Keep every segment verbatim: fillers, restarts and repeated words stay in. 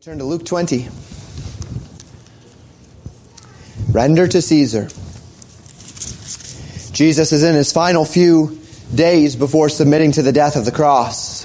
Turn to Luke twenty. Render to Caesar. Jesus is in his final few days before submitting to the death of the cross.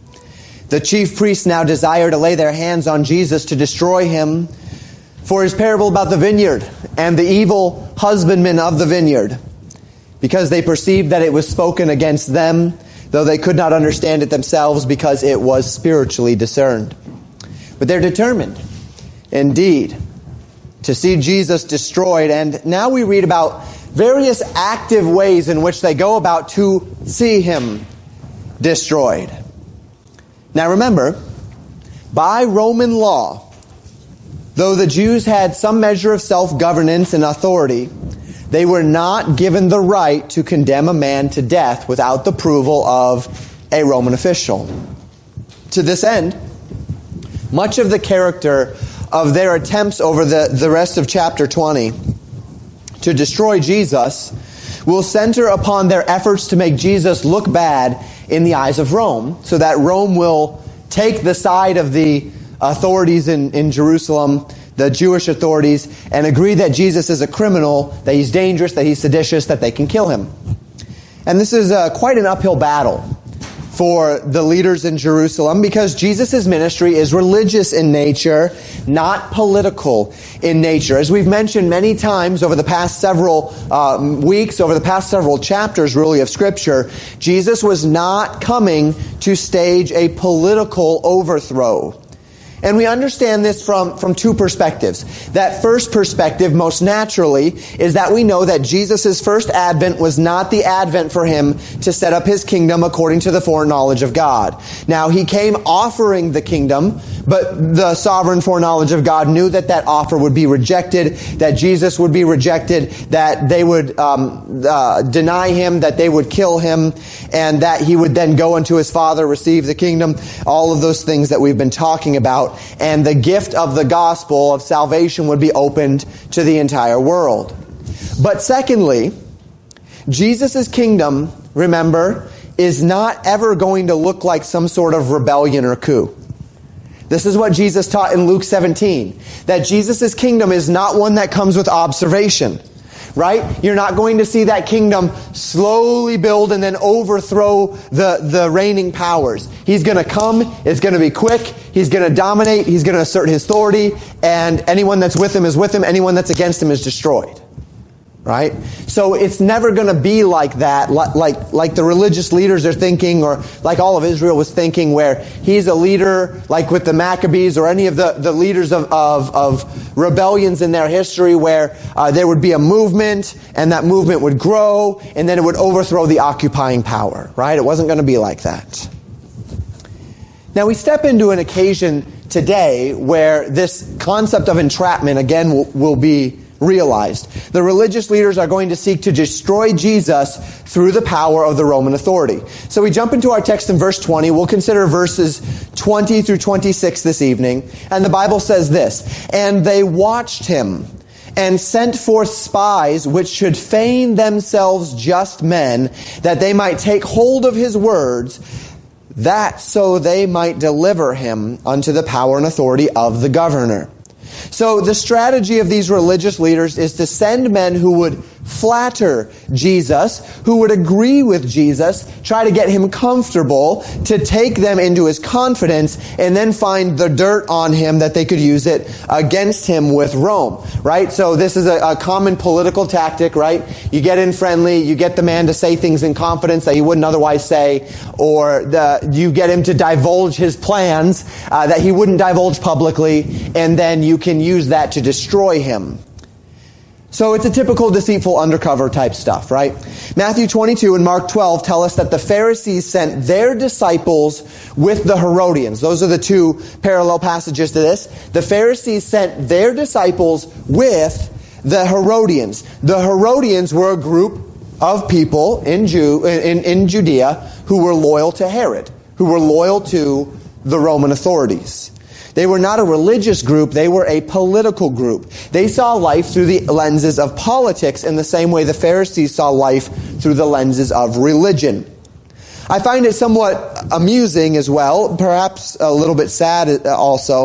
The chief priests now desire to lay their hands on Jesus to destroy him for his parable about the vineyard and the evil husbandman of the vineyard, because they perceived that it was spoken against them, though they could not understand it themselves because it was spiritually discerned. But they're determined, indeed, to see Jesus destroyed. And now we read about various active ways in which they go about to see him destroyed. Now remember, by Roman law, though the Jews had some measure of self-governance and authority, they were not given the right to condemn a man to death without the approval of a Roman official. To this end, much of the character of their attempts over the, the rest of chapter twenty to destroy Jesus will center upon their efforts to make Jesus look bad in the eyes of Rome, so that Rome will take the side of the authorities in, in Jerusalem, the Jewish authorities, and agree that Jesus is a criminal, that he's dangerous, that he's seditious, that they can kill him. And this is uh, quite an uphill battle for the leaders in Jerusalem, because Jesus' ministry is religious in nature, not political in nature. As we've mentioned many times over the past several uh, weeks, over the past several chapters really of Scripture, Jesus was not coming to stage a political overthrow. And we understand this from, from two perspectives. That first perspective, most naturally, is that we know that Jesus' first advent was not the advent for him to set up his kingdom according to the foreknowledge of God. Now, he came offering the kingdom, but the sovereign foreknowledge of God knew that that offer would be rejected, that Jesus would be rejected, that they would um, uh, deny him, that they would kill him, and that he would then go unto his Father, receive the kingdom, all of those things that we've been talking about. And the gift of the gospel of salvation would be opened to the entire world. But secondly, Jesus' kingdom, remember, is not ever going to look like some sort of rebellion or coup. This is what Jesus taught in Luke seventeen, that Jesus' kingdom is not one that comes with observation. Right? You're not going to see that kingdom slowly build and then overthrow the, the reigning powers. He's going to come, it's going to be quick, he's going to dominate, he's going to assert his authority, and anyone that's with him is with him, anyone that's against him is destroyed. Right? So it's never going to be like that, like, like like the religious leaders are thinking, or like all of Israel was thinking, where he's a leader, like with the Maccabees or any of the, the leaders of, of, of rebellions in their history, where uh, there would be a movement, and that movement would grow, and then it would overthrow the occupying power. Right? It wasn't going to be like that. Now we step into an occasion today where this concept of entrapment, again, will, will be realized. The religious leaders are going to seek to destroy Jesus through the power of the Roman authority. So we jump into our text in verse twenty. We'll consider verses twenty through twenty-six this evening. And the Bible says this, "And they watched him and sent forth spies which should feign themselves just men, that they might take hold of his words, that so they might deliver him unto the power and authority of the governor." So the strategy of these religious leaders is to send men who would flatter Jesus, who would agree with Jesus, try to get him comfortable, to take them into his confidence, and then find the dirt on him that they could use it against him with Rome, right? So this is a, a common political tactic, right? You get in friendly, you get the man to say things in confidence that he wouldn't otherwise say, or the, you get him to divulge his plans uh, that he wouldn't divulge publicly, and then you can use that to destroy him. So it's a typical deceitful undercover type stuff, right? Matthew twenty-two and Mark twelve tell us that the Pharisees sent their disciples with the Herodians. Those are the two parallel passages to this. The Pharisees sent their disciples with the Herodians. The Herodians were a group of people in, Jew, in, in Judea who were loyal to Herod, who were loyal to the Roman authorities. They were not a religious group, they were a political group. They saw life through the lenses of politics in the same way the Pharisees saw life through the lenses of religion. I find it somewhat amusing as well, perhaps a little bit sad also,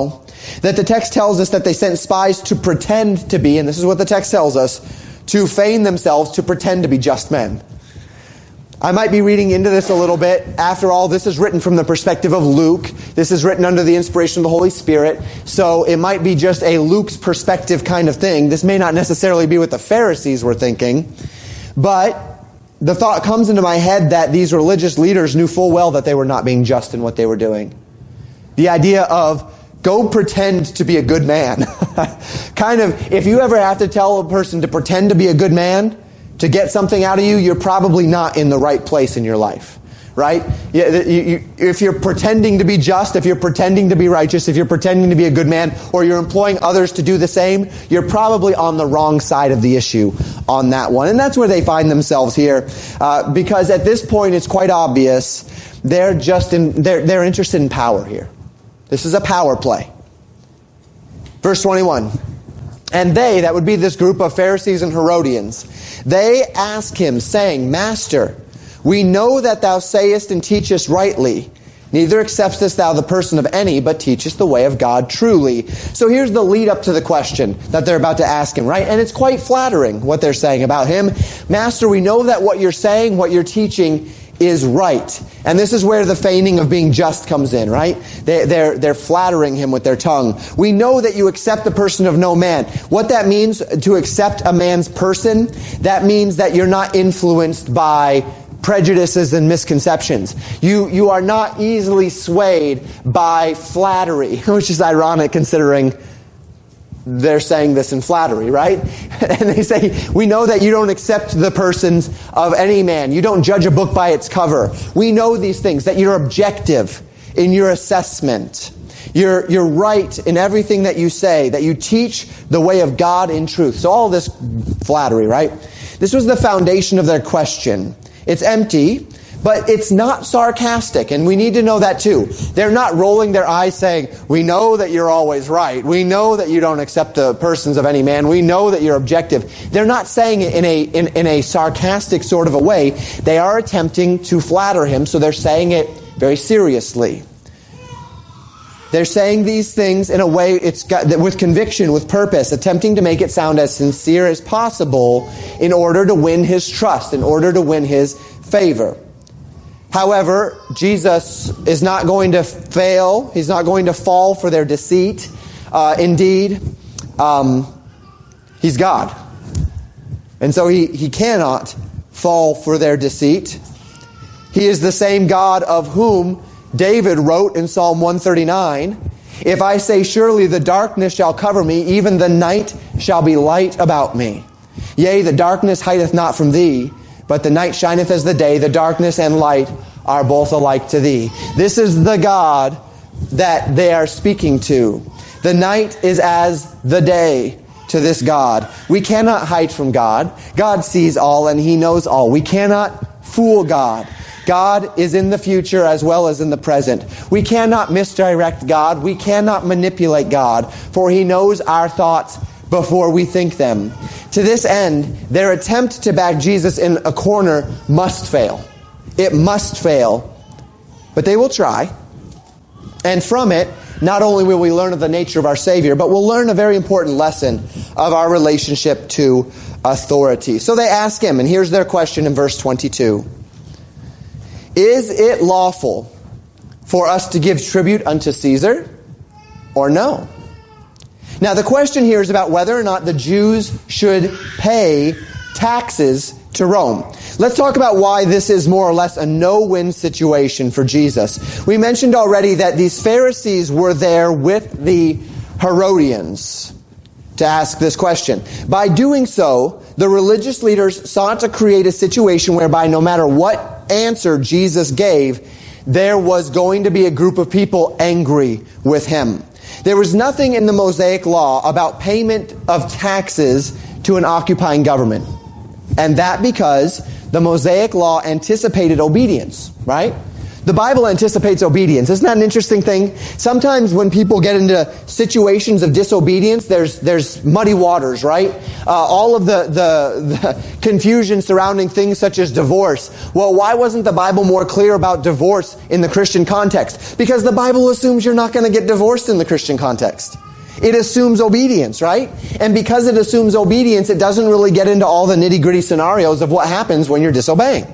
That the text tells us that they sent spies to pretend to be, and this is what the text tells us, to feign themselves to pretend to be just men. I might be reading into this a little bit. After all, this is written from the perspective of Luke. This is written under the inspiration of the Holy Spirit. So it might be just a Luke's perspective kind of thing. This may not necessarily be what the Pharisees were thinking. But the thought comes into my head that these religious leaders knew full well that they were not being just in what they were doing. The idea of, go pretend to be a good man. Kind of, if you ever have to tell a person to pretend to be a good man, to get something out of you, you're probably not in the right place in your life, right? You, you, if you're pretending to be just, if you're pretending to be righteous, if you're pretending to be a good man, or you're employing others to do the same, you're probably on the wrong side of the issue on that one. And that's where they find themselves here, uh, because at this point it's quite obvious they're just in, they're, they're interested in power here. This is a power play. Verse twenty-one. And they, that would be this group of Pharisees and Herodians, they ask him, saying, Master, we know that thou sayest and teachest rightly. Neither acceptest thou the person of any, but teachest the way of God truly. So here's the lead up to the question that they're about to ask him, right? And it's quite flattering what they're saying about him. Master, we know that what you're saying, what you're teaching is right. And this is where the feigning of being just comes in, right? They, they're, they're flattering him with their tongue. We know that you accept the person of no man. What that means to accept a man's person, that means that you're not influenced by prejudices and misconceptions. You, you are not easily swayed by flattery, which is ironic considering they're saying this in flattery, right? And they say, we know that you don't accept the persons of any man. You don't judge a book by its cover. We know these things, that you're objective in your assessment. You're, you're right in everything that you say, that you teach the way of God in truth. So all this flattery, right? This was the foundation of their question. It's empty, but it's not sarcastic, and we need to know that too. They're not rolling their eyes saying, we know that you're always right. We know that you don't accept the persons of any man. We know that you're objective. They're not saying it in a, in, in a sarcastic sort of a way. They are attempting to flatter him, so they're saying it very seriously. They're saying these things in a way it's got, with conviction, with purpose, attempting to make it sound as sincere as possible in order to win his trust, in order to win his favor. However, Jesus is not going to fail. He's not going to fall for their deceit. Uh, indeed, um, he's God. And so he, he cannot fall for their deceit. He is the same God of whom David wrote in Psalm one thirty-nine, if I say surely the darkness shall cover me, even the night shall be light about me. Yea, the darkness hideth not from thee, but the night shineth as the day, the darkness and light are both alike to thee. This is the God that they are speaking to. The night is as the day to this God. We cannot hide from God. God sees all and He knows all. We cannot fool God. God is in the future as well as in the present. We cannot misdirect God. We cannot manipulate God, for He knows our thoughts before we think them. To this end, their attempt to back Jesus in a corner must fail. It must fail. But they will try. And from it, not only will we learn of the nature of our Savior, but we'll learn a very important lesson of our relationship to authority. So they ask Him, and here's their question in verse twenty-two. Is it lawful for us to give tribute unto Caesar or no? Now the question here is about whether or not the Jews should pay taxes to Rome. Let's talk about why this is more or less a no-win situation for Jesus. We mentioned already that these Pharisees were there with the Herodians to ask this question. By doing so, the religious leaders sought to create a situation whereby no matter what answer Jesus gave, there was going to be a group of people angry with Him. There was nothing in the Mosaic law about payment of taxes to an occupying government. And that because the Mosaic law anticipated obedience, right? The Bible anticipates obedience. Isn't that an interesting thing? Sometimes when people get into situations of disobedience, there's there's muddy waters, right? Uh, all of the, the, the confusion surrounding things such as divorce. Well, why wasn't the Bible more clear about divorce in the Christian context? Because the Bible assumes you're not going to get divorced in the Christian context. It assumes obedience, right? And because it assumes obedience, it doesn't really get into all the nitty-gritty scenarios of what happens when you're disobeying.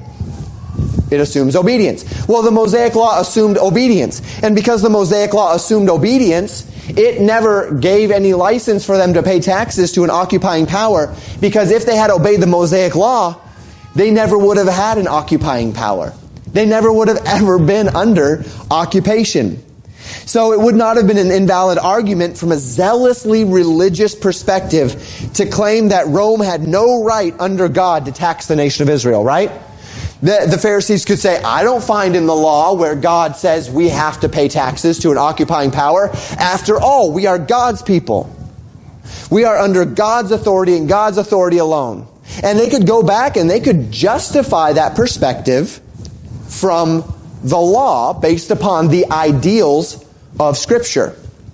It assumes obedience. Well, the Mosaic Law assumed obedience. And because the Mosaic Law assumed obedience, it never gave any license for them to pay taxes to an occupying power. Because if they had obeyed the Mosaic Law, they never would have had an occupying power. They never would have ever been under occupation. So it would not have been an invalid argument from a zealously religious perspective to claim that Rome had no right under God to tax the nation of Israel, right? The, the Pharisees could say, I don't find in the law where God says we have to pay taxes to an occupying power. After all, we are God's people. We are under God's authority and God's authority alone. And they could go back and they could justify that perspective from the law based upon the ideals of Scripture.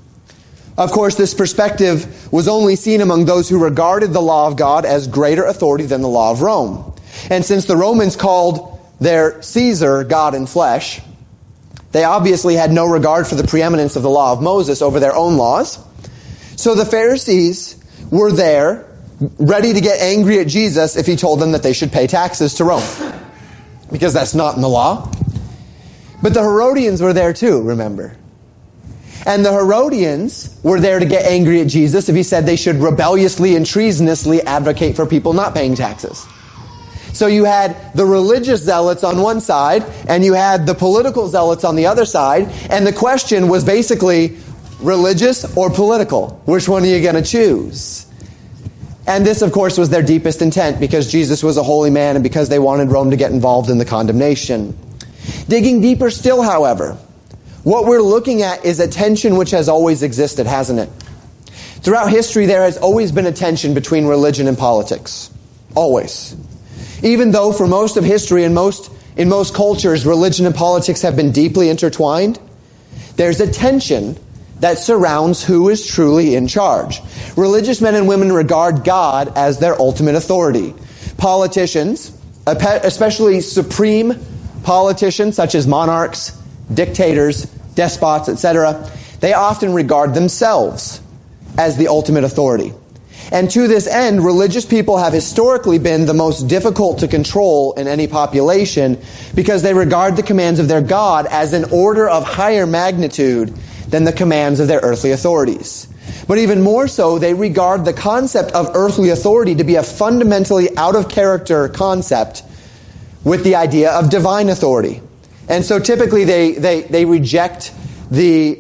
Of course, this perspective was only seen among those who regarded the law of God as greater authority than the law of Rome. And since the Romans called their Caesar God in flesh, they obviously had no regard for the preeminence of the law of Moses over their own laws. So the Pharisees were there, ready to get angry at Jesus if he told them that they should pay taxes to Rome. Because that's not in the law. But the Herodians were there too, remember. And the Herodians were there to get angry at Jesus if he said they should rebelliously and treasonously advocate for people not paying taxes. So you had the religious zealots on one side, and you had the political zealots on the other side, and the question was basically religious or political. Which one are you going to choose? And this, of course, was their deepest intent, because Jesus was a holy man and because they wanted Rome to get involved in the condemnation. Digging deeper still, however, what we're looking at is a tension which has always existed, hasn't it? Throughout history, there has always been a tension between religion and politics. Always. Even though for most of history and most in most cultures, religion and politics have been deeply intertwined, there's a tension that surrounds who is truly in charge. Religious men and women regard God as their ultimate authority. Politicians, especially supreme politicians such as monarchs, dictators, despots, et cetera, they often regard themselves as the ultimate authority. And to this end, religious people have historically been the most difficult to control in any population because they regard the commands of their God as an order of higher magnitude than the commands of their earthly authorities. But even more so, they regard the concept of earthly authority to be a fundamentally out-of-character concept with the idea of divine authority. And so typically they, they, they reject the,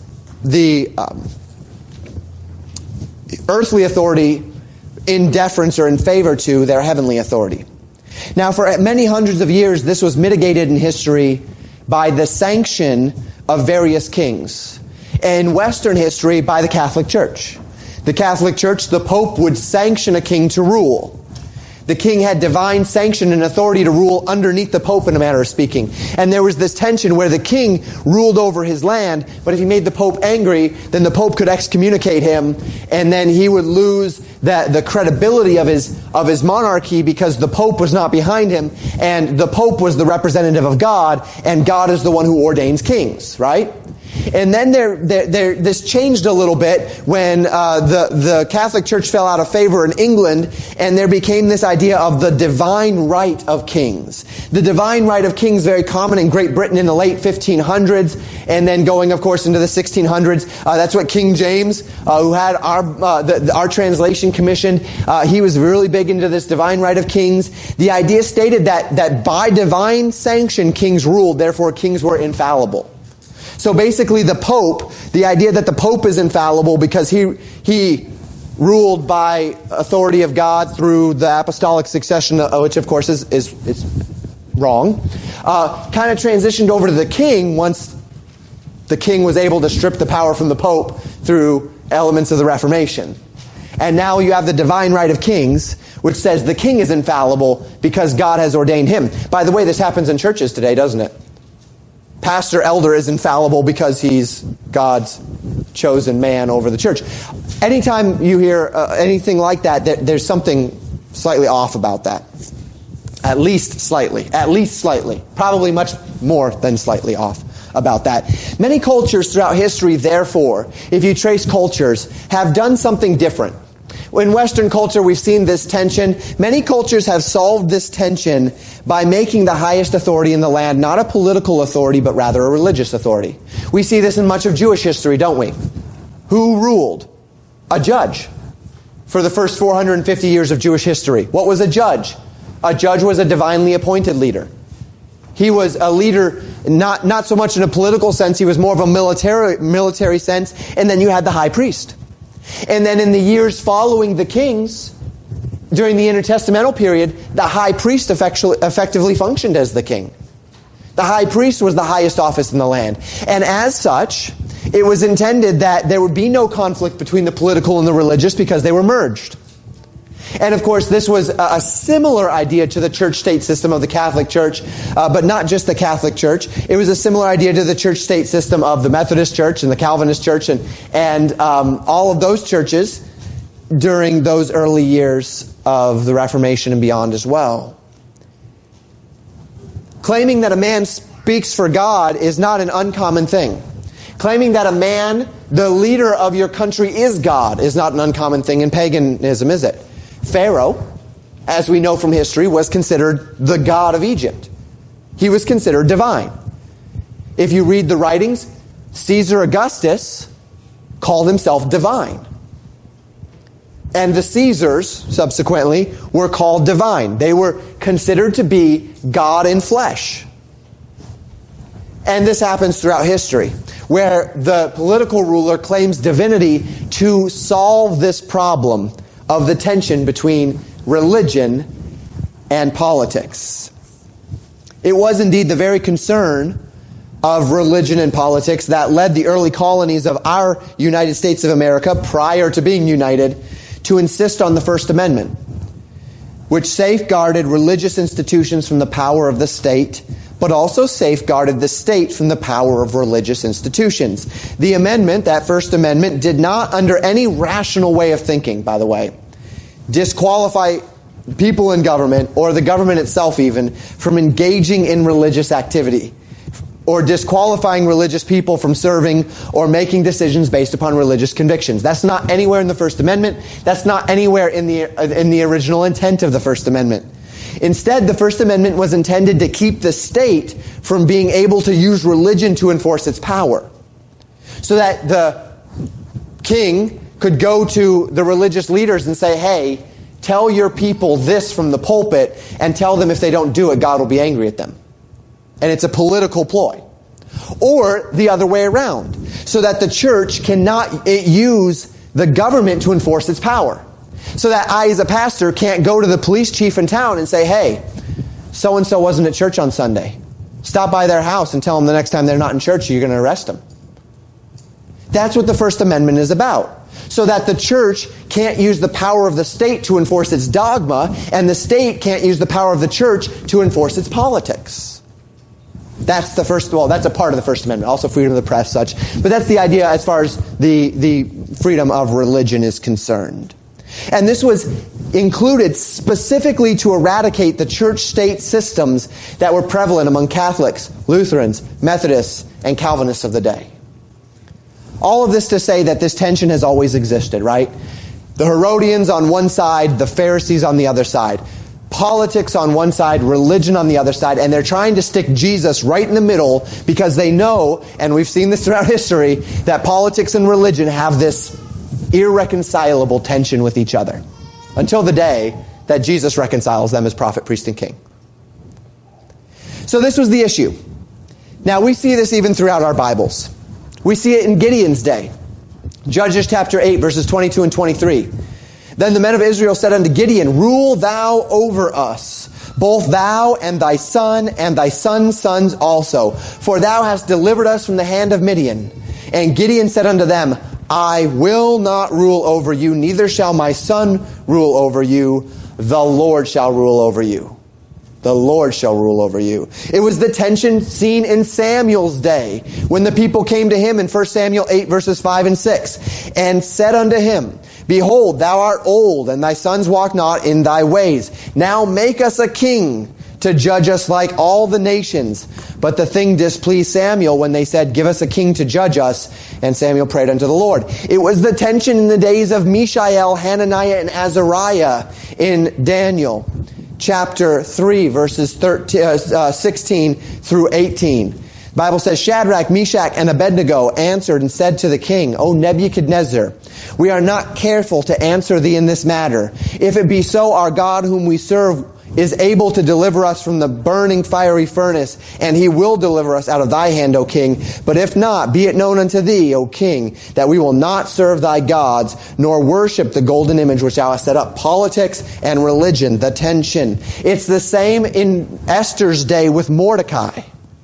the um, earthly authority in deference or in favor to their heavenly authority. Now, for many hundreds of years, this was mitigated in history by the sanction of various kings. In Western history, by the Catholic Church. The Catholic Church, the Pope would sanction a king to rule. The king had divine sanction and authority to rule underneath the Pope, in a manner of speaking. And there was this tension where the king ruled over his land, but if he made the Pope angry, then the Pope could excommunicate him, and then he would lose the, the credibility of his, of his monarchy because the Pope was not behind him, and the Pope was the representative of God, and God is the one who ordains kings, right? And then there, there, there, this changed a little bit when uh, the, the Catholic Church fell out of favor in England, and there became this idea of the divine right of kings. The divine right of kings, very common in Great Britain in the late fifteen hundreds, and then going, of course, into the sixteen hundreds. Uh, that's what King James, uh, who had our uh, the, the, our translation commissioned, uh, he was really big into this divine right of kings. The idea stated that that by divine sanction kings ruled, therefore kings were infallible. So basically the Pope, the idea that the Pope is infallible because he he ruled by authority of God through the apostolic succession, which of course is is, is wrong, uh, kind of transitioned over to the king once the king was able to strip the power from the Pope through elements of the Reformation. And now you have the divine right of kings, which says the king is infallible because God has ordained him. By the way, this happens in churches today, doesn't it? pastor elder is infallible because he's God's chosen man over the church. Anytime you hear uh, anything like that, there, there's something slightly off about that. At least slightly. At least slightly. Probably much more than slightly off about that. Many cultures throughout history, therefore, if you trace cultures, have done something different. In Western culture, we've seen this tension. Many cultures have solved this tension by making the highest authority in the land not a political authority, but rather a religious authority. We see this in much of Jewish history, don't we? Who ruled? A judge. For the first four hundred fifty years of Jewish history. What was a judge? A judge was a divinely appointed leader. He was a leader, not, not so much in a political sense, he was more of a military, military sense, and then you had the high priest. And then in the years following the kings, during the intertestamental period, the high priest effectively functioned as the king. The high priest was the highest office in the land. And as such, it was intended that there would be no conflict between the political and the religious because they were merged. And of course, this was a similar idea to the church-state system of the Catholic Church, uh, but not just the Catholic Church. It was a similar idea to the church-state system of the Methodist Church and the Calvinist Church and, and um, all of those churches during those early years of the Reformation and beyond as well. Claiming that a man speaks for God is not an uncommon thing. Claiming that a man, the leader of your country, is God is not an uncommon thing in paganism, is it? Pharaoh, as we know from history, was considered the god of Egypt. He was considered divine. If you read the writings, Caesar Augustus called himself divine. And the Caesars, subsequently, were called divine. They were considered to be God in flesh. And this happens throughout history, where the political ruler claims divinity to solve this problem of the tension between religion and politics. It was indeed the very concern of religion and politics that led the early colonies of our United States of America, prior to being united, to insist on the First Amendment, which safeguarded religious institutions from the power of the state, but also safeguarded the state from the power of religious institutions. The amendment, that First Amendment, did not, under any rational way of thinking, by the way, disqualify people in government, or the government itself even, from engaging in religious activity, or disqualifying religious people from serving or making decisions based upon religious convictions. That's not anywhere in the First Amendment. That's not anywhere in the, in the original intent of the First Amendment. Instead, the First Amendment was intended to keep the state from being able to use religion to enforce its power, so that the king could go to the religious leaders and say, hey, tell your people this from the pulpit, and tell them if they don't do it, God will be angry at them. And it's a political ploy. Or the other way around, so that the church cannot use the government to enforce its power. So that I, as a pastor, can't go to the police chief in town and say, hey, so-and-so wasn't at church on Sunday. Stop by their house and tell them the next time they're not in church, you're going to arrest them. That's what the First Amendment is about. So that the church can't use the power of the state to enforce its dogma, and the state can't use the power of the church to enforce its politics. That's the first, well, that's a part of the First Amendment. Also freedom of the press, such. But that's the idea as far as the, the freedom of religion is concerned. And this was included specifically to eradicate the church-state systems that were prevalent among Catholics, Lutherans, Methodists, and Calvinists of the day. All of this to say that this tension has always existed, right? The Herodians on one side, the Pharisees on the other side. Politics on one side, religion on the other side, and they're trying to stick Jesus right in the middle because they know, and we've seen this throughout history, that politics and religion have this irreconcilable tension with each other until the day that Jesus reconciles them as prophet, priest, and king. So this was the issue. Now we see this even throughout our Bibles. We see it in Gideon's day. Judges chapter eight, verses twenty-two and twenty-three. Then the men of Israel said unto Gideon, rule thou over us, both thou and thy son and thy son's sons also, for thou hast delivered us from the hand of Midian. And Gideon said unto them, I will not rule over you, neither shall my son rule over you. The Lord shall rule over you. The Lord shall rule over you. It was the tension seen in Samuel's day when the people came to him in First Samuel eight verses five and six and said unto him, Behold, thou art old, and thy sons walk not in thy ways. Now make us a king to judge us like all the nations. But the thing displeased Samuel when they said, Give us a king to judge us. And Samuel prayed unto the Lord. It was the tension in the days of Mishael, Hananiah, and Azariah in Daniel chapter three, verses thirteen, uh, sixteen through eighteen. The Bible says, Shadrach, Meshach, and Abednego answered and said to the king, O Nebuchadnezzar, we are not careful to answer thee in this matter. If it be so, our God whom we serve is able to deliver us from the burning fiery furnace, and he will deliver us out of thy hand, O king. But if not, be it known unto thee, O king, that we will not serve thy gods, nor worship the golden image which thou hast set up. Politics and religion, the tension. It's the same in Esther's day with Mordecai.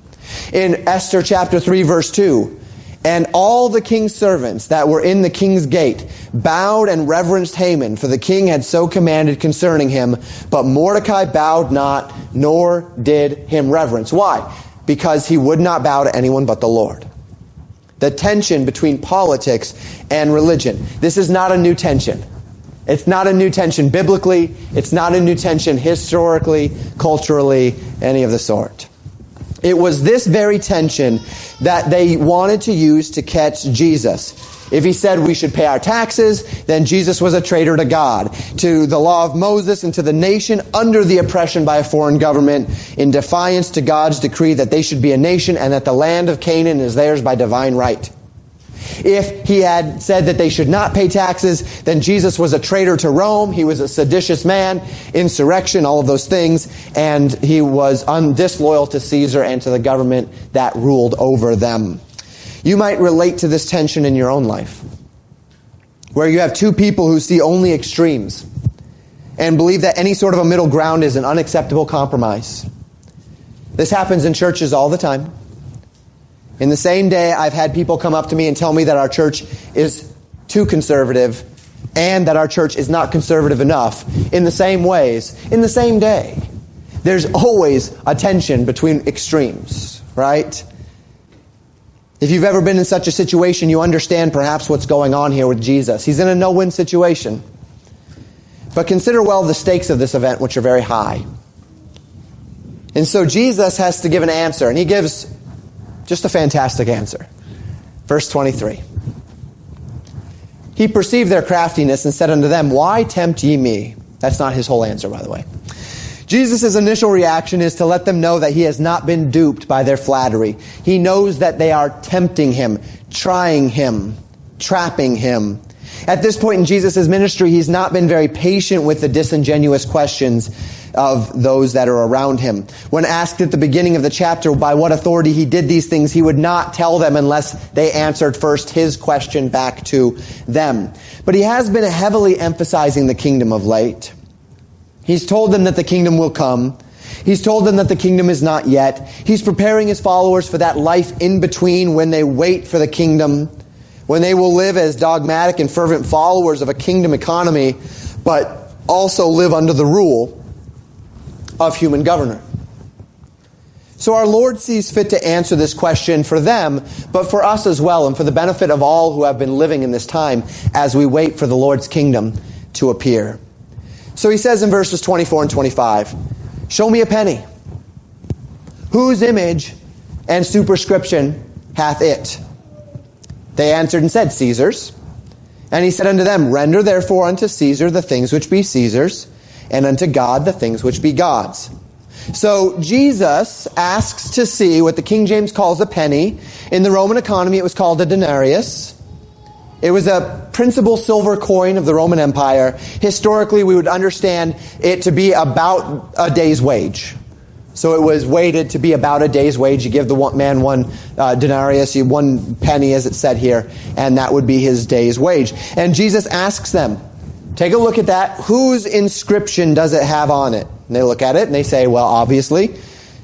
In Esther chapter three, verse two, and all the king's servants that were in the king's gate bowed and reverenced Haman, for the king had so commanded concerning him. But Mordecai bowed not, nor did him reverence. Why? Because he would not bow to anyone but the Lord. The tension between politics and religion. This is not a new tension. It's not a new tension biblically. It's not a new tension historically, culturally, any of the sort. It was this very tension that they wanted to use to catch Jesus. If he said we should pay our taxes, then Jesus was a traitor to God, to the law of Moses, and to the nation under the oppression by a foreign government, in defiance to God's decree that they should be a nation and that the land of Canaan is theirs by divine right. If he had said that they should not pay taxes, then Jesus was a traitor to Rome. He was a seditious man, insurrection, all of those things. And he was un- disloyal to Caesar and to the government that ruled over them. You might relate to this tension in your own life, where you have two people who see only extremes and believe that any sort of a middle ground is an unacceptable compromise. This happens in churches all the time. In the same day, I've had people come up to me and tell me that our church is too conservative and that our church is not conservative enough in the same ways, in the same day. There's always a tension between extremes, right? If you've ever been in such a situation, you understand perhaps what's going on here with Jesus. He's in a no-win situation. But consider well the stakes of this event, which are very high. And so Jesus has to give an answer, and he gives just a fantastic answer. Verse twenty-three. He perceived their craftiness and said unto them, Why tempt ye me? That's not his whole answer, by the way. Jesus' initial reaction is to let them know that he has not been duped by their flattery. He knows that they are tempting him, trying him, trapping him. At this point in Jesus' ministry, he's not been very patient with the disingenuous questions of those that are around him. When asked at the beginning of the chapter by what authority he did these things, he would not tell them unless they answered first his question back to them. But he has been heavily emphasizing the kingdom of late. He's told them that the kingdom will come. He's told them that the kingdom is not yet. He's preparing his followers for that life in between when they wait for the kingdom, when they will live as dogmatic and fervent followers of a kingdom economy, but also live under the rule of human governor. So our Lord sees fit to answer this question for them, but for us as well, and for the benefit of all who have been living in this time as we wait for the Lord's kingdom to appear. So he says in verses twenty-four and twenty-five, Show me a penny. Whose image and superscription hath it? They answered and said, Caesar's. And he said unto them, Render therefore unto Caesar the things which be Caesar's, and unto God the things which be God's. So Jesus asks to see what the King James calls a penny. In the Roman economy, it was called a denarius. It was a principal silver coin of the Roman Empire. Historically, we would understand it to be about a day's wage. So it was weighted to be about a day's wage. You give the one man one uh, denarius, you one penny, as it said here, and that would be his day's wage. And Jesus asks them, take a look at that. Whose inscription does it have on it? And they look at it and they say, well, obviously,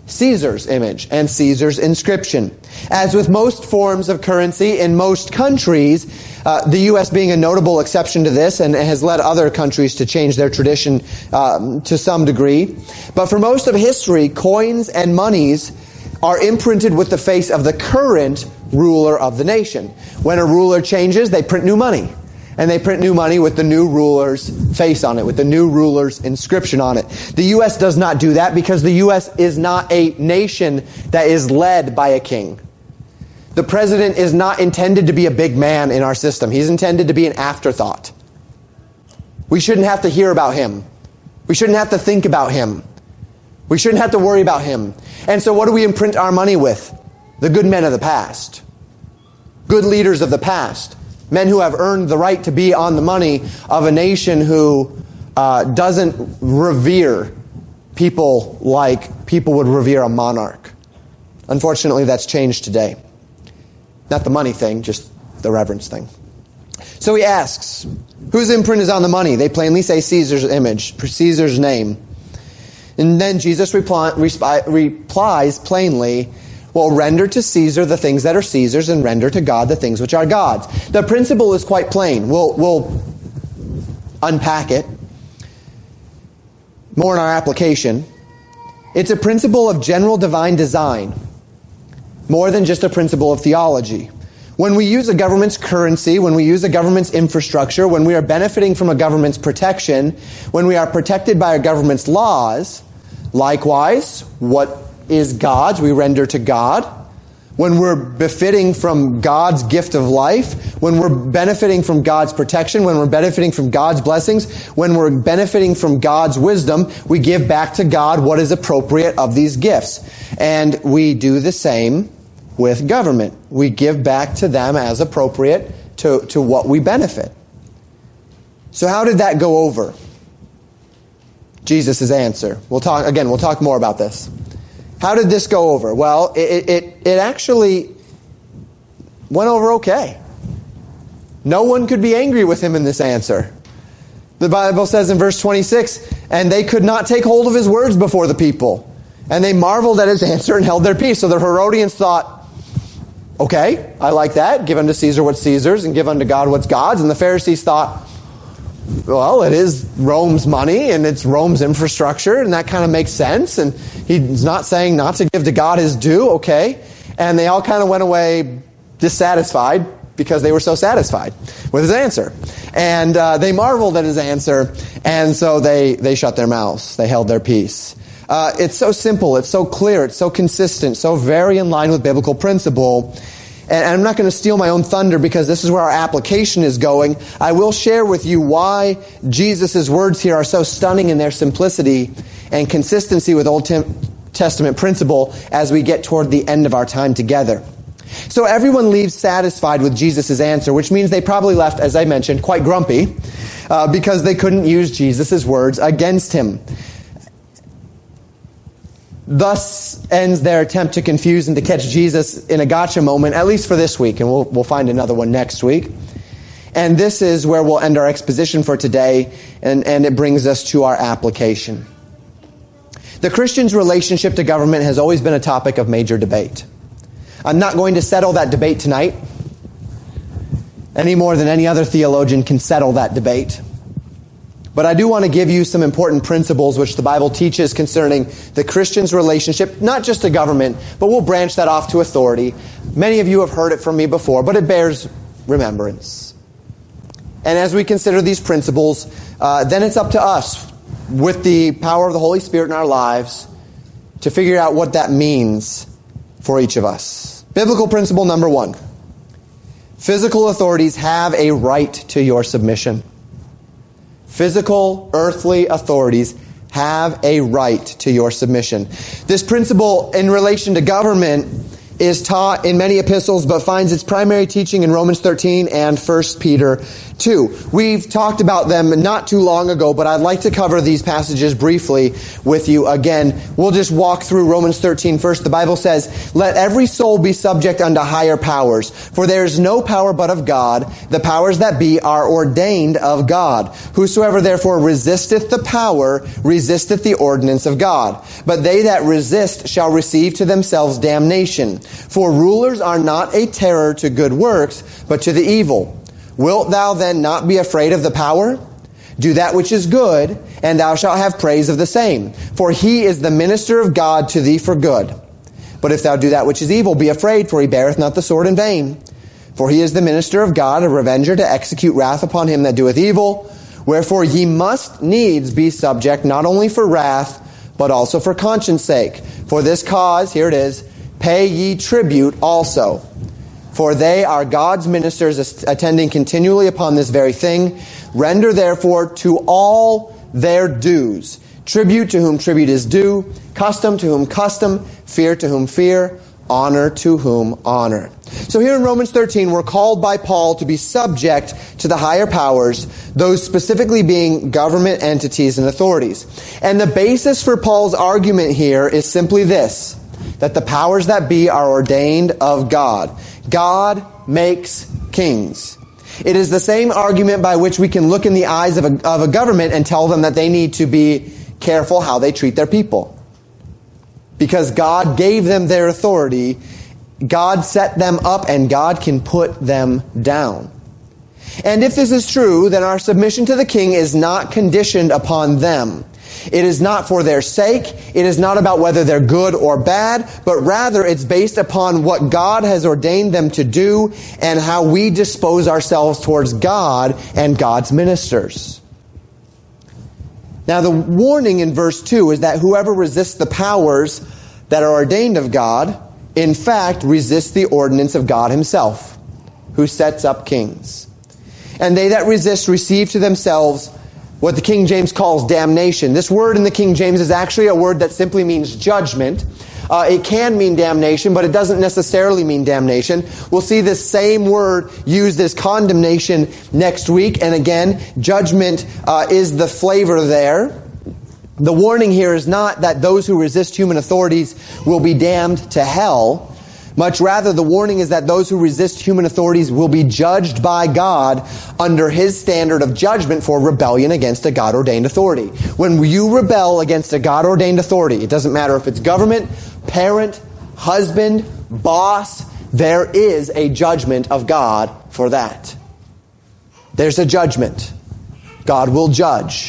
Caesar's image and Caesar's inscription. As with most forms of currency in most countries, uh, the U S being a notable exception to this and has led other countries to change their tradition uh, to some degree. But for most of history, coins and monies are imprinted with the face of the current ruler of the nation. When a ruler changes, they print new money. And they print new money with the new ruler's face on it, with the new ruler's inscription on it. The U S does not do that because the U S is not a nation that is led by a king. The president is not intended to be a big man in our system. He's intended to be an afterthought. We shouldn't have to hear about him. We shouldn't have to think about him. We shouldn't have to worry about him. And so what do we imprint our money with? The good men of the past. Good leaders of the past. Men who have earned the right to be on the money of a nation who uh, doesn't revere people like people would revere a monarch. Unfortunately, that's changed today. Not the money thing, just the reverence thing. So he asks, whose imprint is on the money? They plainly say Caesar's image, Caesar's name. And then Jesus reply, resp- replies plainly, well, render to Caesar the things that are Caesar's and render to God the things which are God's. The principle is quite plain. We'll, we'll unpack it more in our application. It's a principle of general divine design, more than just a principle of theology. When we use a government's currency, when we use a government's infrastructure, when we are benefiting from a government's protection, when we are protected by a government's laws, likewise, what is God's, we render to God. When we're befitting from God's gift of life, when we're benefiting from God's protection, when we're benefiting from God's blessings, when we're benefiting from God's wisdom, we give back to God what is appropriate of these gifts. And we do the same with government. We give back to them as appropriate to, to what we benefit. So how did that go over? Jesus' answer. We'll talk, again, we'll talk more about this. How did this go over? Well, it, it, it actually went over okay. No one could be angry with him in this answer. The Bible says in verse twenty-six, and they could not take hold of his words before the people. And they marveled at his answer and held their peace. So the Herodians thought, okay, I like that. Give unto Caesar what's Caesar's and give unto God what's God's. And the Pharisees thought, well, it is Rome's money and it's Rome's infrastructure, and that kind of makes sense. And he's not saying not to give to God his due, okay? And they all kind of went away dissatisfied because they were so satisfied with his answer. And uh, they marveled at his answer, and so they, they shut their mouths. They held their peace. Uh, it's so simple, it's so clear, it's so consistent, so very in line with biblical principle. And I'm not going to steal my own thunder because this is where our application is going. I will share with you why Jesus' words here are so stunning in their simplicity and consistency with Old Testament principle as we get toward the end of our time together. So everyone leaves satisfied with Jesus' answer, which means they probably left, as I mentioned, quite grumpy uh, because they couldn't use Jesus' words against him. Thus ends their attempt to confuse and to catch Jesus in a gotcha moment, at least for this week, and we'll, we'll find another one next week. And this is where we'll end our exposition for today, and, and it brings us to our application. The Christian's relationship to government has always been a topic of major debate. I'm not going to settle that debate tonight, any more than any other theologian can settle that debate. But I do want to give you some important principles which the Bible teaches concerning the Christian's relationship, not just to government, but we'll branch that off to authority. Many of you have heard it from me before, but it bears remembrance. And as we consider these principles, uh, then it's up to us, with the power of the Holy Spirit in our lives, to figure out what that means for each of us. Biblical principle number one. Physical authorities have a right to your submission. Physical, earthly authorities have a right to your submission. This principle in relation to government is taught in many epistles, but finds its primary teaching in Romans thirteen and First Peter Two, we've talked about them not too long ago, but I'd like to cover these passages briefly with you again. We'll just walk through Romans thirteen first. The Bible says, "Let every soul be subject unto higher powers, for there is no power but of God. The powers that be are ordained of God. Whosoever therefore resisteth the power, resisteth the ordinance of God. But they that resist shall receive to themselves damnation. For rulers are not a terror to good works, but to the evil. Wilt thou then not be afraid of the power? Do that which is good, and thou shalt have praise of the same. For he is the minister of God to thee for good. But if thou do that which is evil, be afraid, for he beareth not the sword in vain. For he is the minister of God, a revenger to execute wrath upon him that doeth evil. Wherefore ye must needs be subject, not only for wrath, but also for conscience sake. For this cause," here it is, "pay ye tribute also. For they are God's ministers, attending continually upon this very thing. Render therefore to all their dues. Tribute to whom tribute is due, custom to whom custom, fear to whom fear, honor to whom honor." So here in Romans thirteen, we're called by Paul to be subject to the higher powers, those specifically being government entities and authorities. And the basis for Paul's argument here is simply this, that the powers that be are ordained of God. God makes kings. It is the same argument by which we can look in the eyes of a, of a government and tell them that they need to be careful how they treat their people. Because God gave them their authority, God set them up, and God can put them down. And if this is true, then our submission to the king is not conditioned upon them. It is not for their sake. It is not about whether they're good or bad, but rather it's based upon what God has ordained them to do and how we dispose ourselves towards God and God's ministers. Now, the warning in verse two is that whoever resists the powers that are ordained of God, in fact, resists the ordinance of God himself, who sets up kings. And they that resist receive to themselves what the King James calls damnation. This word in the King James is actually a word that simply means judgment. Uh, it can mean damnation, but it doesn't necessarily mean damnation. We'll see this same word used as condemnation next week. And again, judgment uh, is the flavor there. The warning here is not that those who resist human authorities will be damned to hell. Much rather, the warning is that those who resist human authorities will be judged by God under his standard of judgment for rebellion against a God-ordained authority. When you rebel against a God-ordained authority, it doesn't matter if it's government, parent, husband, boss, there is a judgment of God for that. There's a judgment. God will judge.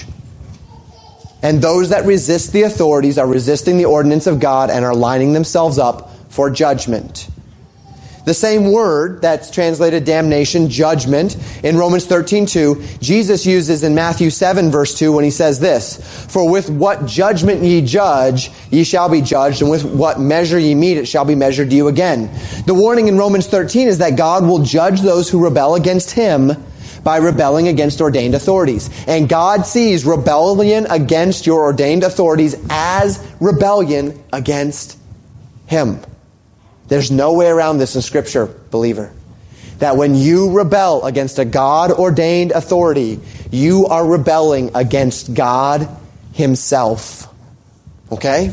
And those that resist the authorities are resisting the ordinance of God and are lining themselves up for judgment. The same word that's translated damnation, judgment, in Romans thirteen two, Jesus uses in Matthew seven verse two when he says this, "For with what judgment ye judge, ye shall be judged, and with what measure ye meet, it shall be measured to you again." The warning in Romans thirteen is that God will judge those who rebel against him by rebelling against ordained authorities. And God sees rebellion against your ordained authorities as rebellion against him. There's no way around this in Scripture, believer. That when you rebel against a God-ordained authority, you are rebelling against God himself. Okay?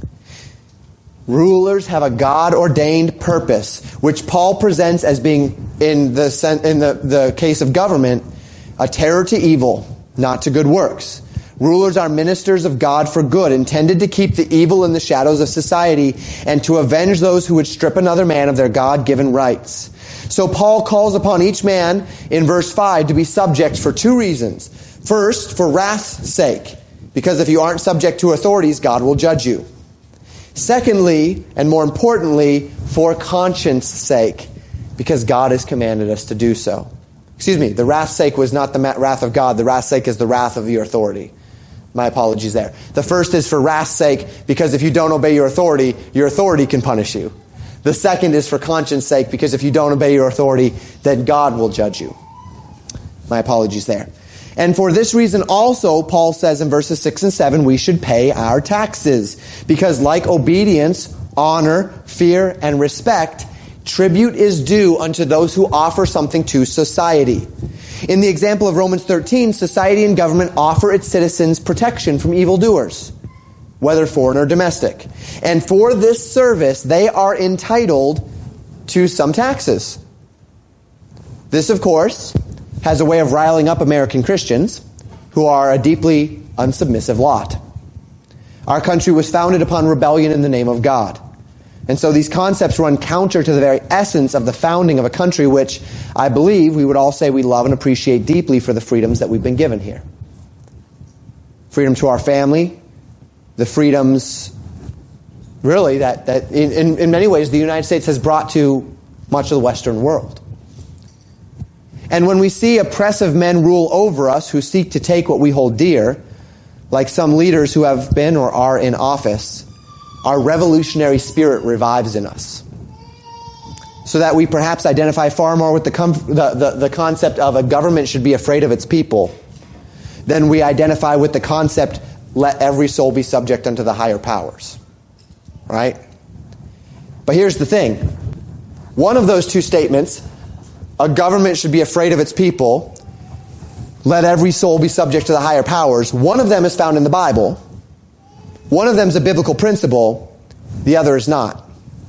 Rulers have a God-ordained purpose, which Paul presents as being, in the in the, the case of government, a terror to evil, not to good works. Rulers are ministers of God for good, intended to keep the evil in the shadows of society and to avenge those who would strip another man of their God-given rights. So Paul calls upon each man in verse five to be subject for two reasons. First, for wrath's sake, because if you aren't subject to authorities, God will judge you. Secondly, and more importantly, for conscience sake, because God has commanded us to do so. Excuse me, the wrath's sake was not the wrath of God. The wrath's sake is the wrath of your authority. My apologies there. The first is for wrath's sake, because if you don't obey your authority, your authority can punish you. The second is for conscience sake, because if you don't obey your authority, then God will judge you. My apologies there. And for this reason also, Paul says in verses six and seven, we should pay our taxes. Because like obedience, honor, fear, and respect Tribute is due unto those who offer something to society. In the example of Romans thirteen, society and government offer its citizens protection from evildoers, whether foreign or domestic. And for this service, they are entitled to some taxes. This, of course, has a way of riling up American Christians, who are a deeply unsubmissive lot. Our country was founded upon rebellion in the name of God. And so these concepts run counter to the very essence of the founding of a country which I believe we would all say we love and appreciate deeply for the freedoms that we've been given here. Freedom to our family, the freedoms, really, that, that in, in, in many ways the United States has brought to much of the Western world. And when we see oppressive men rule over us who seek to take what we hold dear, like some leaders who have been or are in office, our revolutionary spirit revives in us, so that we perhaps identify far more with the, com- the, the, the concept of a government should be afraid of its people than we identify with the concept, let every soul be subject unto the higher powers. Right? But here's the thing. One of those two statements, a government should be afraid of its people, let every soul be subject to the higher powers, one of them is found in the Bible. One of them is a biblical principle, the other is not.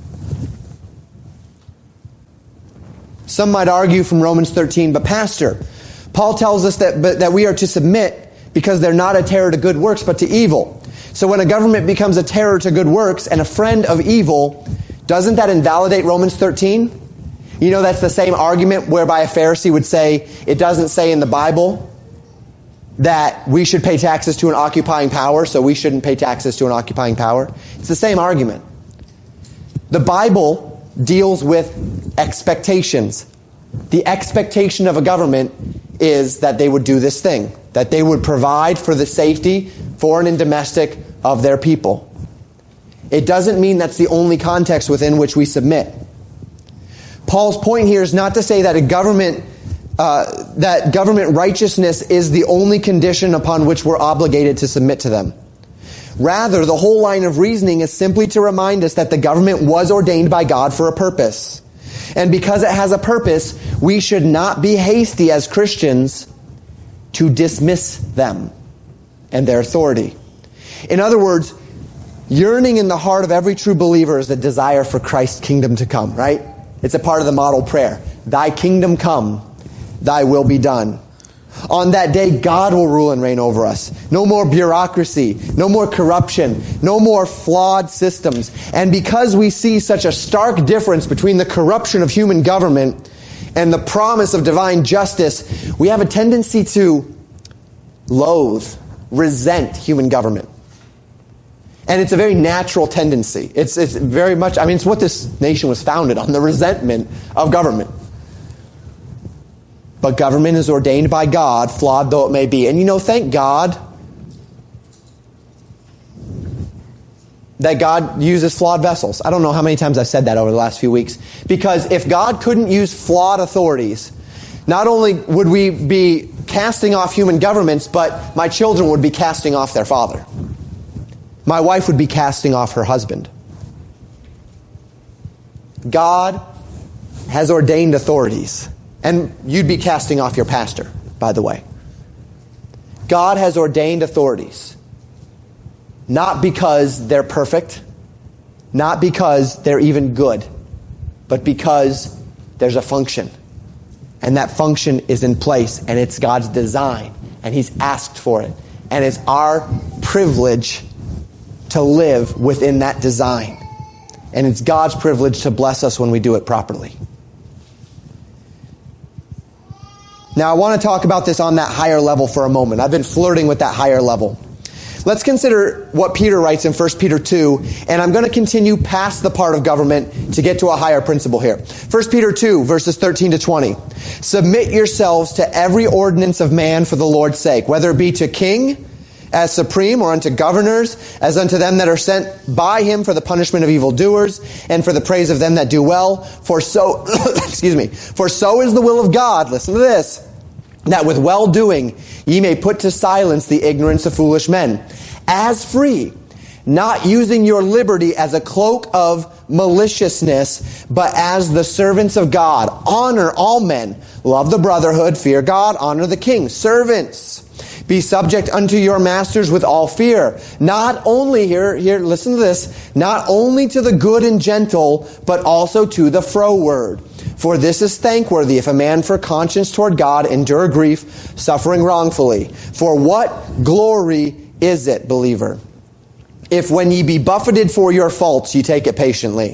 Some might argue from Romans thirteen, but Pastor, Paul tells us that, but, that we are to submit because they're not a terror to good works, but to evil. So when a government becomes a terror to good works and a friend of evil, doesn't that invalidate Romans thirteen? You know, that's the same argument whereby a Pharisee would say, it doesn't say in the Bible that we should pay taxes to an occupying power, so we shouldn't pay taxes to an occupying power. It's the same argument. The Bible deals with expectations. The expectation of a government is that they would do this thing, that they would provide for the safety, foreign and domestic, of their people. It doesn't mean that's the only context within which we submit. Paul's point here is not to say that a government Uh, that government righteousness is the only condition upon which we're obligated to submit to them. Rather, the whole line of reasoning is simply to remind us that the government was ordained by God for a purpose. And because it has a purpose, we should not be hasty as Christians to dismiss them and their authority. In other words, yearning in the heart of every true believer is the desire for Christ's kingdom to come, right? It's a part of the model prayer. Thy kingdom come. Thy will be done. On that day, God will rule and reign over us. No more bureaucracy, no more corruption, no more flawed systems. And because we see such a stark difference between the corruption of human government and the promise of divine justice, we have a tendency to loathe, resent human government. And it's a very natural tendency. It's, it's very much, I mean, it's what this nation was founded on, the resentment of government. But government is ordained by God, flawed though it may be. And you know, thank God that God uses flawed vessels. I don't know how many times I've said that over the last few weeks. Because if God couldn't use flawed authorities, not only would we be casting off human governments, but my children would be casting off their father. My wife would be casting off her husband. God has ordained authorities. And you'd be casting off your pastor, by the way. God has ordained authorities. Not because they're perfect, not because they're even good, but because there's a function. And that function is in place, and it's God's design, and He's asked for it. And it's our privilege to live within that design. And it's God's privilege to bless us when we do it properly. Now, I want to talk about this on that higher level for a moment. I've been flirting with that higher level. Let's consider what Peter writes in First Peter two, and I'm going to continue past the part of government to get to a higher principle here. First Peter two, verses thirteen to twenty. Submit yourselves to every ordinance of man for the Lord's sake, whether it be to king as supreme, or unto governors, as unto them that are sent by him for the punishment of evildoers, and for the praise of them that do well. For so, excuse me, for so is the will of God, listen to this, that with well-doing ye may put to silence the ignorance of foolish men, as free, not using your liberty as a cloak of maliciousness, but as the servants of God. Honor all men. Love the brotherhood. Fear God. Honor the king. Servants, be subject unto your masters with all fear. Not only, here, here, listen to this, not only to the good and gentle, but also to the froward. For this is thankworthy if a man for conscience toward God endure grief, suffering wrongfully. For what glory is it, believer, if when ye be buffeted for your faults, ye take it patiently?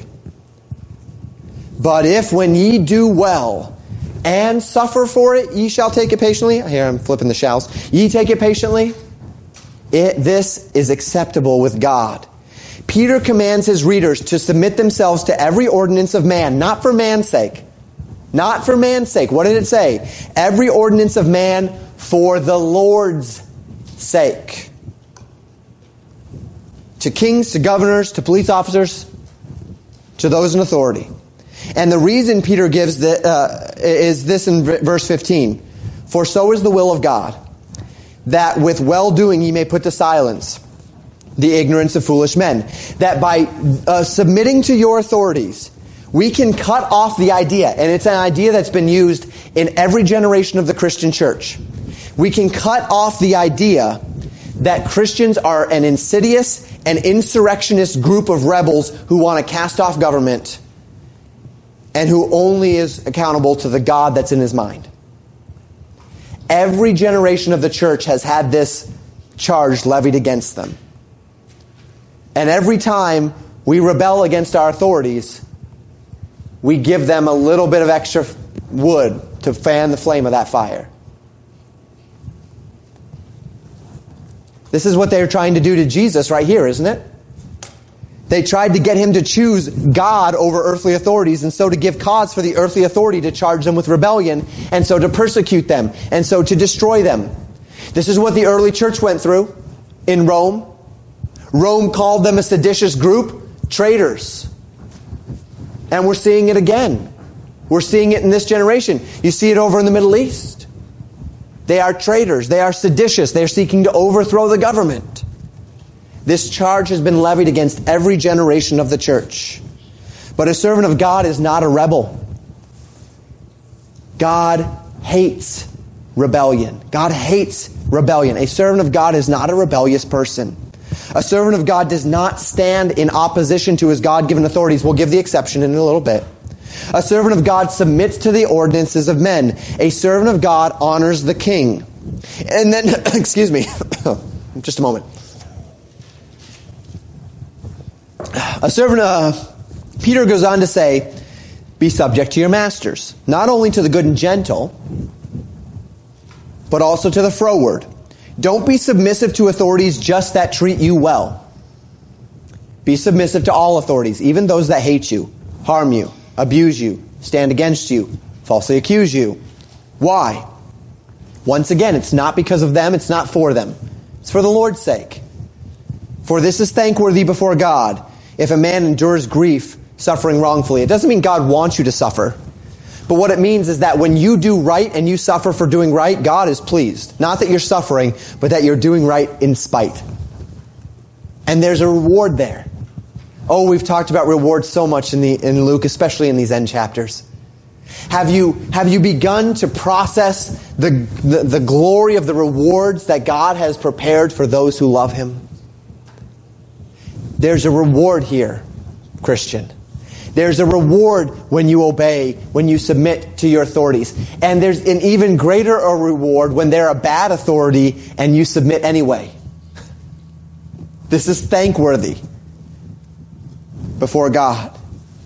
But if when ye do well, and suffer for it, ye shall take it patiently. Here I'm flipping the shalls. Ye take it patiently. It, this is acceptable with God. Peter commands his readers to submit themselves to every ordinance of man, not for man's sake. Not for man's sake. What did it say? Every ordinance of man for the Lord's sake. To kings, to governors, to police officers, to those in authority. And the reason Peter gives the, uh, is this in verse fifteen. For so is the will of God, that with well-doing ye may put to silence the ignorance of foolish men. That by uh, submitting to your authorities, we can cut off the idea, and it's an idea that's been used in every generation of the Christian church. We can cut off the idea that Christians are an insidious and insurrectionist group of rebels who want to cast off government and who only is accountable to the God that's in his mind. Every generation of the church has had this charge levied against them. And every time we rebel against our authorities, we give them a little bit of extra wood to fan the flame of that fire. This is what they're trying to do to Jesus right here, isn't it? They tried to get him to choose God over earthly authorities, and so to give cause for the earthly authority to charge them with rebellion, and so to persecute them, and so to destroy them. This is what the early church went through in Rome. Rome called them a seditious group, traitors. And we're seeing it again. We're seeing it in this generation. You see it over in the Middle East. They are traitors. They are seditious. They are seeking to overthrow the government. This charge has been levied against every generation of the church. But a servant of God is not a rebel. God hates rebellion. God hates rebellion. A servant of God is not a rebellious person. A servant of God does not stand in opposition to his God-given authorities. We'll give the exception in a little bit. A servant of God submits to the ordinances of men. A servant of God honors the king. And then, excuse me, just a moment. A servant, uh, Peter goes on to say, be subject to your masters, not only to the good and gentle, but also to the froward. Don't be submissive to authorities just that treat you well. Be submissive to all authorities, even those that hate you, harm you, abuse you, stand against you, falsely accuse you. Why? Once again, it's not because of them, it's not for them. It's for the Lord's sake. For this is thankworthy before God, if a man endures grief, suffering wrongfully. It doesn't mean God wants you to suffer. But what it means is that when you do right and you suffer for doing right, God is pleased. Not that you're suffering, but that you're doing right in spite. And there's a reward there. Oh, we've talked about rewards so much in the in Luke, especially in these end chapters. Have you have you begun to process the, the, the glory of the rewards that God has prepared for those who love Him? There's a reward here, Christian. There's a reward when you obey, when you submit to your authorities. And there's an even greater a reward when they're a bad authority and you submit anyway. This is thankworthy before God.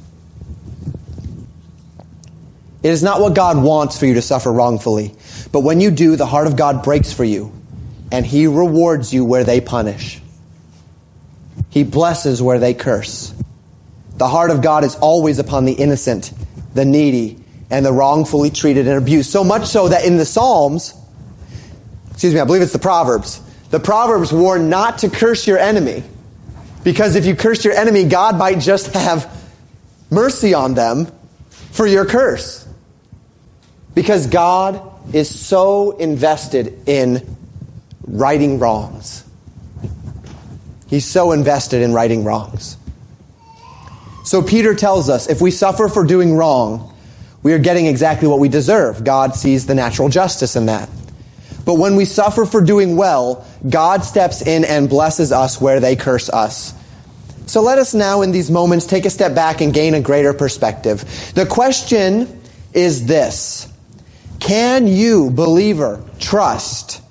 It is not what God wants for you to suffer wrongfully. But when you do, the heart of God breaks for you. And He rewards you where they punish. He blesses where they curse. The heart of God is always upon the innocent, the needy, and the wrongfully treated and abused. So much so that in the Psalms, excuse me, I believe it's the Proverbs, the Proverbs warn not to curse your enemy. Because if you curse your enemy, God might just have mercy on them for your curse. Because God is so invested in righting wrongs. He's so invested in righting wrongs. So Peter tells us, if we suffer for doing wrong, we are getting exactly what we deserve. God sees the natural justice in that. But when we suffer for doing well, God steps in and blesses us where they curse us. So let us now in these moments take a step back and gain a greater perspective. The question is this: can you, believer, trust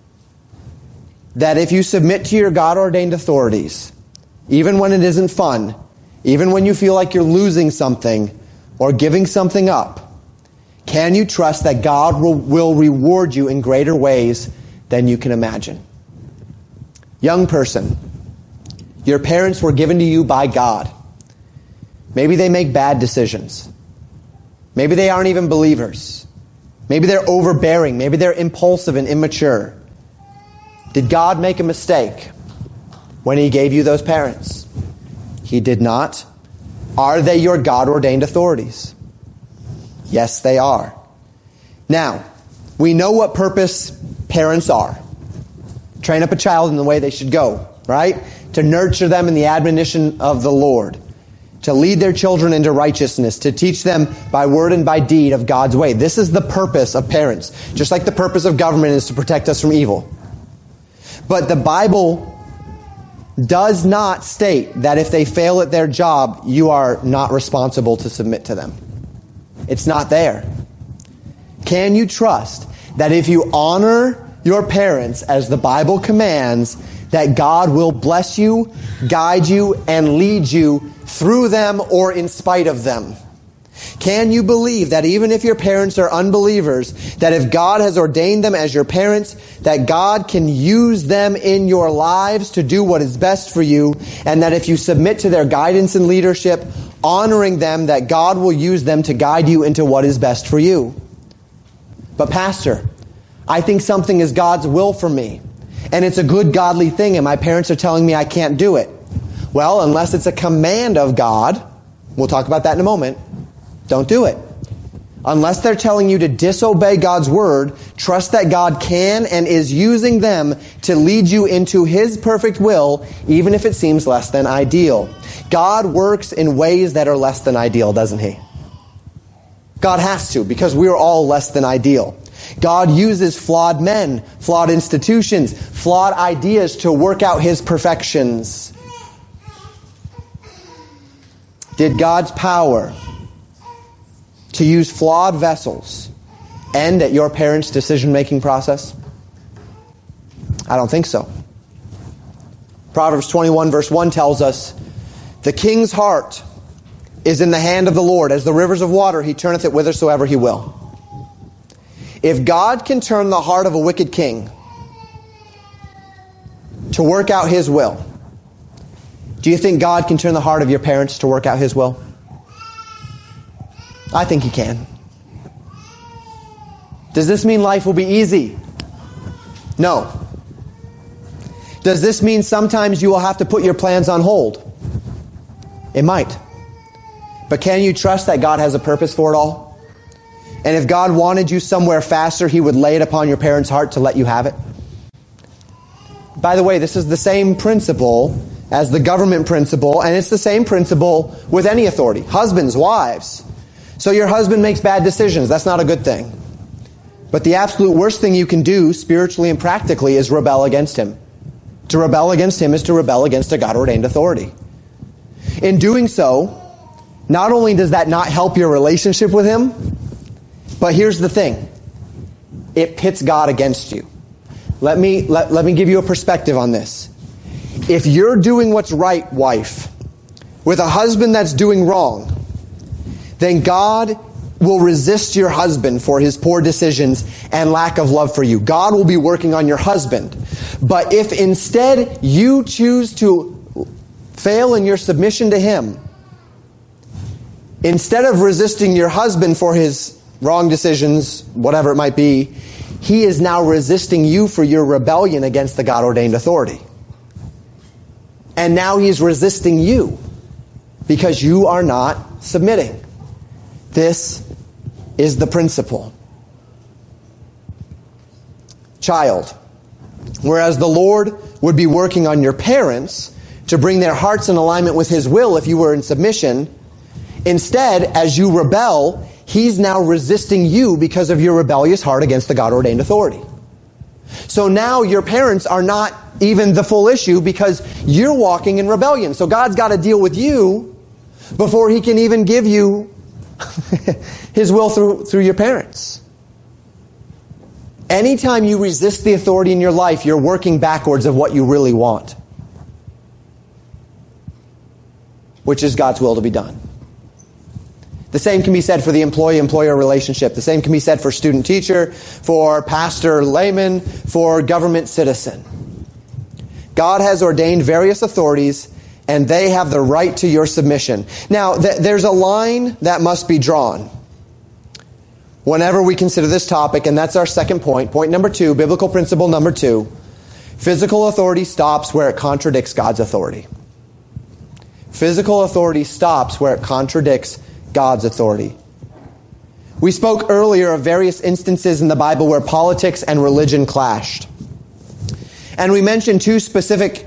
that if you submit to your God-ordained authorities, even when it isn't fun, even when you feel like you're losing something or giving something up, can you trust that God will, will reward you in greater ways than you can imagine? Young person, your parents were given to you by God. Maybe they make bad decisions. Maybe they aren't even believers. Maybe they're overbearing. Maybe they're impulsive and immature. Did God make a mistake when He gave you those parents? He did not. Are they your God-ordained authorities? Yes, they are. Now, we know what purpose parents are. Train up a child in the way they should go, right? To nurture them in the admonition of the Lord. To lead their children into righteousness. To teach them by word and by deed of God's way. This is the purpose of parents. Just like the purpose of government is to protect us from evil. But the Bible does not state that if they fail at their job, you are not responsible to submit to them. It's not there. Can you trust that if you honor your parents as the Bible commands, that God will bless you, guide you, and lead you through them or in spite of them? Can you believe that even if your parents are unbelievers, that if God has ordained them as your parents, that God can use them in your lives to do what is best for you, and that if you submit to their guidance and leadership, honoring them, that God will use them to guide you into what is best for you? But Pastor, I think something is God's will for me, and it's a good godly thing, and my parents are telling me I can't do it. Well, unless it's a command of God, we'll talk about that in a moment, don't do it. Unless they're telling you to disobey God's word, trust that God can and is using them to lead you into His perfect will, even if it seems less than ideal. God works in ways that are less than ideal, doesn't He? God has to, because we are all less than ideal. God uses flawed men, flawed institutions, flawed ideas to work out His perfections. Did God's power to use flawed vessels end at your parents' decision-making process? I don't think so. Proverbs twenty-one verse one tells us, "The king's heart is in the hand of the Lord. As the rivers of water, He turneth it whithersoever He will." If God can turn the heart of a wicked king to work out His will, do you think God can turn the heart of your parents to work out His will? I think He can. Does this mean life will be easy? No. Does this mean sometimes you will have to put your plans on hold? It might. But can you trust that God has a purpose for it all? And if God wanted you somewhere faster, He would lay it upon your parents' heart to let you have it? By the way, this is the same principle as the government principle, and it's the same principle with any authority. Husbands, wives. So your husband makes bad decisions. That's not a good thing. But the absolute worst thing you can do, spiritually and practically, is rebel against him. To rebel against him is to rebel against a God-ordained authority. In doing so, not only does that not help your relationship with Him, but here's the thing. It pits God against you. Let me, let, let me give you a perspective on this. If you're doing what's right, wife, with a husband that's doing wrong, then God will resist your husband for his poor decisions and lack of love for you. God will be working on your husband. But if instead you choose to fail in your submission to Him, instead of resisting your husband for his wrong decisions, whatever it might be, he is now resisting you for your rebellion against the God-ordained authority. And now he's resisting you because you are not submitting. This is the principle. Child, whereas the Lord would be working on your parents to bring their hearts in alignment with His will if you were in submission. Instead, as you rebel, He's now resisting you because of your rebellious heart against the God-ordained authority. So now your parents are not even the full issue because you're walking in rebellion. So God's got to deal with you before He can even give you His will through, through your parents. Anytime you resist the authority in your life, you're working backwards of what you really want, which is God's will to be done. The same can be said for the employee-employer relationship. The same can be said for student-teacher, for pastor-layman, for government-citizen. God has ordained various authorities, and they have the right to your submission. Now, th- there's a line that must be drawn whenever we consider this topic, and that's our second point. Point number two, biblical principle number two. Physical authority stops where it contradicts God's authority. Physical authority stops where it contradicts God's authority. We spoke earlier of various instances in the Bible where politics and religion clashed. And we mentioned two specific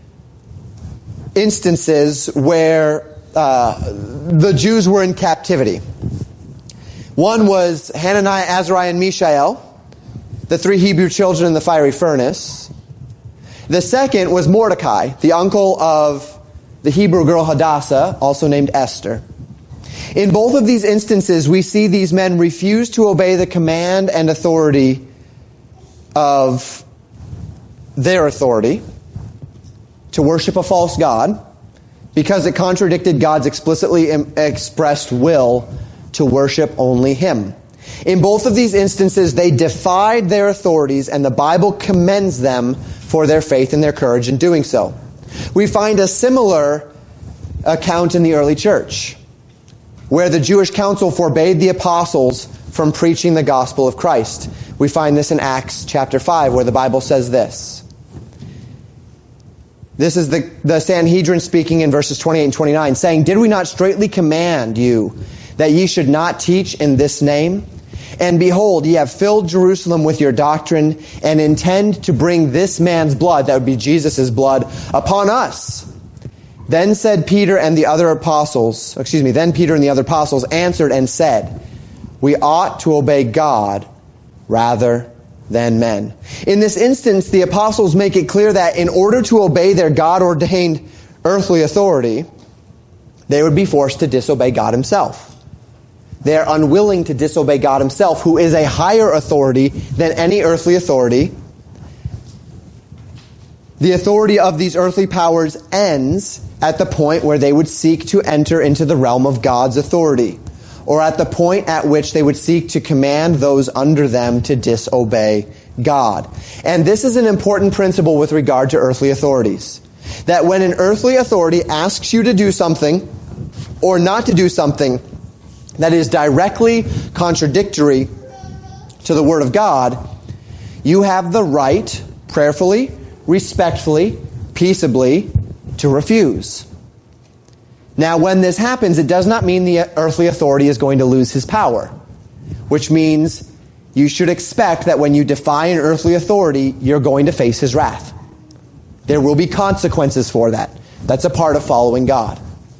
instances where uh, the Jews were in captivity. One was Hananiah, Azariah, and Mishael, the three Hebrew children in the fiery furnace. The second was Mordecai, the uncle of the Hebrew girl Hadassah, also named Esther. In both of these instances, we see these men refuse to obey the command and authority of their authority to worship a false god because it contradicted God's explicitly expressed will to worship only Him. In both of these instances, they defied their authorities, and the Bible commends them for their faith and their courage in doing so. We find a similar account in the early church, where the Jewish council forbade the apostles from preaching the gospel of Christ. We find this in Acts chapter five, where the Bible says this. This is the, the Sanhedrin speaking in verses twenty-eight and twenty-nine, saying, "Did we not straitly command you that ye should not teach in this name? And behold, ye have filled Jerusalem with your doctrine, and intend to bring this man's blood," that would be Jesus' blood, "upon us." Then said Peter and the other apostles, excuse me, then Peter and the other apostles answered and said, "We ought to obey God rather than men." In this instance, the apostles make it clear that in order to obey their God-ordained earthly authority, they would be forced to disobey God Himself. They are unwilling to disobey God Himself, who is a higher authority than any earthly authority. The authority of these earthly powers ends at the point where they would seek to enter into the realm of God's authority, or at the point at which they would seek to command those under them to disobey God. And this is an important principle with regard to earthly authorities. That when an earthly authority asks you to do something or not to do something that is directly contradictory to the Word of God, you have the right, prayerfully, respectfully, peaceably, to refuse. Now, when this happens, it does not mean the earthly authority is going to lose his power, which means you should expect that when you defy an earthly authority, you're going to face his wrath. There will be consequences for that. That's a part of following God.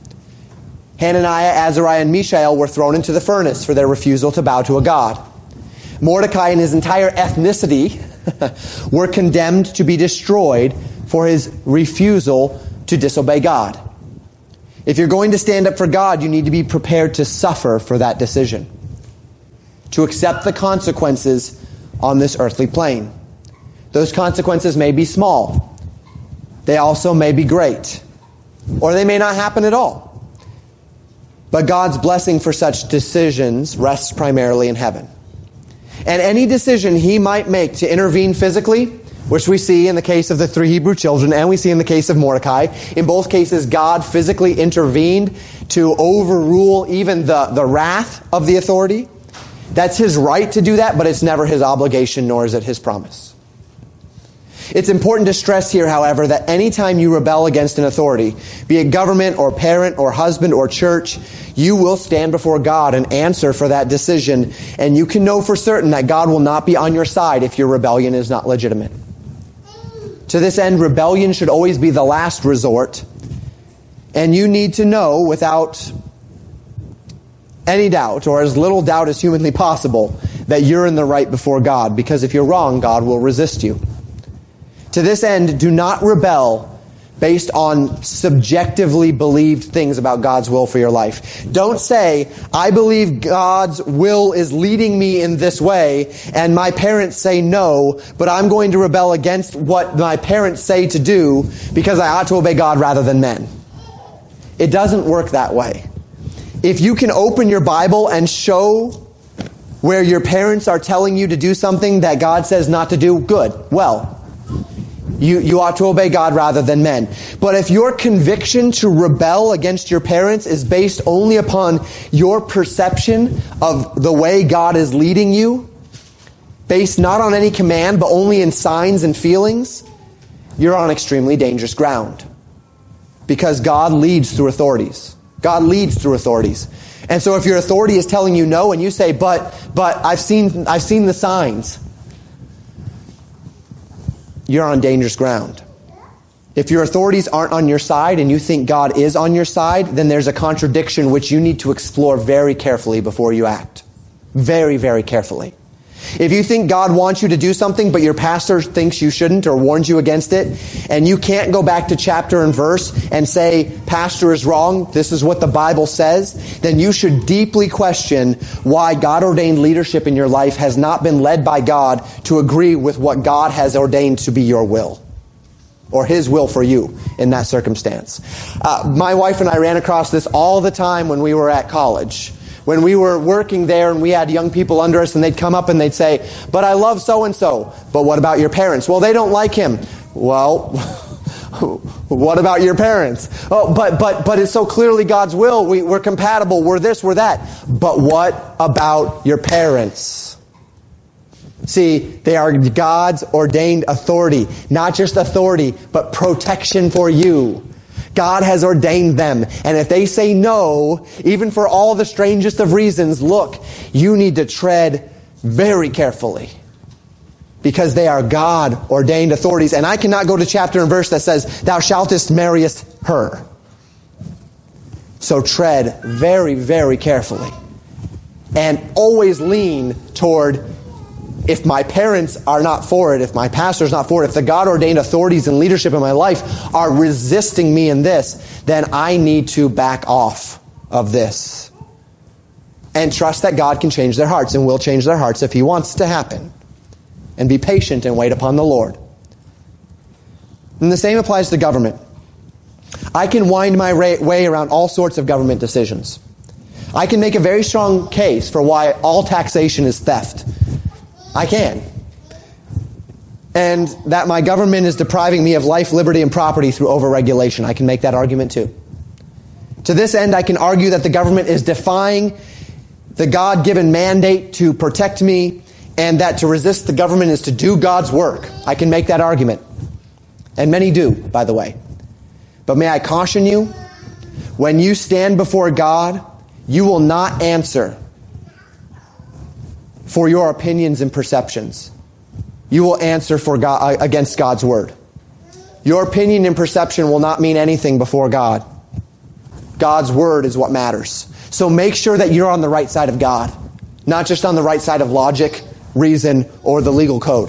Hananiah, Azariah, and Mishael were thrown into the furnace for their refusal to bow to a god. Mordecai and his entire ethnicity were condemned to be destroyed for his refusal to disobey God. If you're going to stand up for God, you need to be prepared to suffer for that decision, to accept the consequences on this earthly plane. Those consequences may be small. They also may be great. Or they may not happen at all. But God's blessing for such decisions rests primarily in heaven. And any decision He might make to intervene physically, which we see in the case of the three Hebrew children, and we see in the case of Mordecai. In both cases, God physically intervened to overrule even the, the wrath of the authority. That's His right to do that, but it's never His obligation, nor is it His promise. It's important to stress here, however, that anytime you rebel against an authority, be it government or parent or husband or church, you will stand before God and answer for that decision. And you can know for certain that God will not be on your side if your rebellion is not legitimate. To this end, rebellion should always be the last resort And you need to know without any doubt, or as little doubt as humanly possible, that you're in the right before God. Because if you're wrong, God will resist you. To this end, do not rebel based on subjectively believed things about God's will for your life. Don't say, I believe God's will is leading me in this way, and my parents say no, but I'm going to rebel against what my parents say to do because I ought to obey God rather than men. It doesn't work that way. If you can open your Bible and show where your parents are telling you to do something that God says not to do, good. Well, You, you ought to obey God rather than men. But if your conviction to rebel against your parents is based only upon your perception of the way God is leading you, based not on any command, but only in signs and feelings, you're on extremely dangerous ground. Because God leads through authorities. God leads through authorities. And so if your authority is telling you no, and you say, but, but I've seen, I've seen the signs, you're on dangerous ground. If your authorities aren't on your side and you think God is on your side, then there's a contradiction which you need to explore very carefully before you act. Very, very carefully. If you think God wants you to do something, but your pastor thinks you shouldn't or warns you against it, and you can't go back to chapter and verse and say, pastor is wrong, this is what the Bible says, then you should deeply question why God-ordained leadership in your life has not been led by God to agree with what God has ordained to be your will, or His will for you in that circumstance. Uh, my wife and I ran across this all the time when we were at college. When we were working there and we had young people under us and they'd come up and they'd say, but I love so-and-so. But what about your parents? Well, they don't like him. Well, what about your parents? Oh, but but but it's so clearly God's will. We, we're compatible. We're this, we're that. But what about your parents? See, they are God's ordained authority. Not just authority, but protection for you. God has ordained them. And if they say no, even for all the strangest of reasons, look, you need to tread very carefully. Because they are God-ordained authorities. And I cannot go to chapter and verse that says, thou shalt marriest her. So tread very, very carefully. And always lean toward, if my parents are not for it, if my pastor's not for it, if the God-ordained authorities and leadership in my life are resisting me in this, then I need to back off of this. And trust that God can change their hearts and will change their hearts if He wants it to happen. And be patient and wait upon the Lord. And the same applies to government. I can wind my way around all sorts of government decisions. I can make a very strong case for why all taxation is theft. I can. And that my government is depriving me of life, liberty, and property through overregulation. I can make that argument too. To this end, I can argue that the government is defying the God-given mandate to protect me, and that to resist the government is to do God's work. I can make that argument. And many do, by the way. But may I caution you, when you stand before God, you will not answer for your opinions and perceptions. You will answer for God, against God's word. Your opinion and perception will not mean anything before God. God's word is what matters. So make sure that you're on the right side of God, not just on the right side of logic, reason, or the legal code.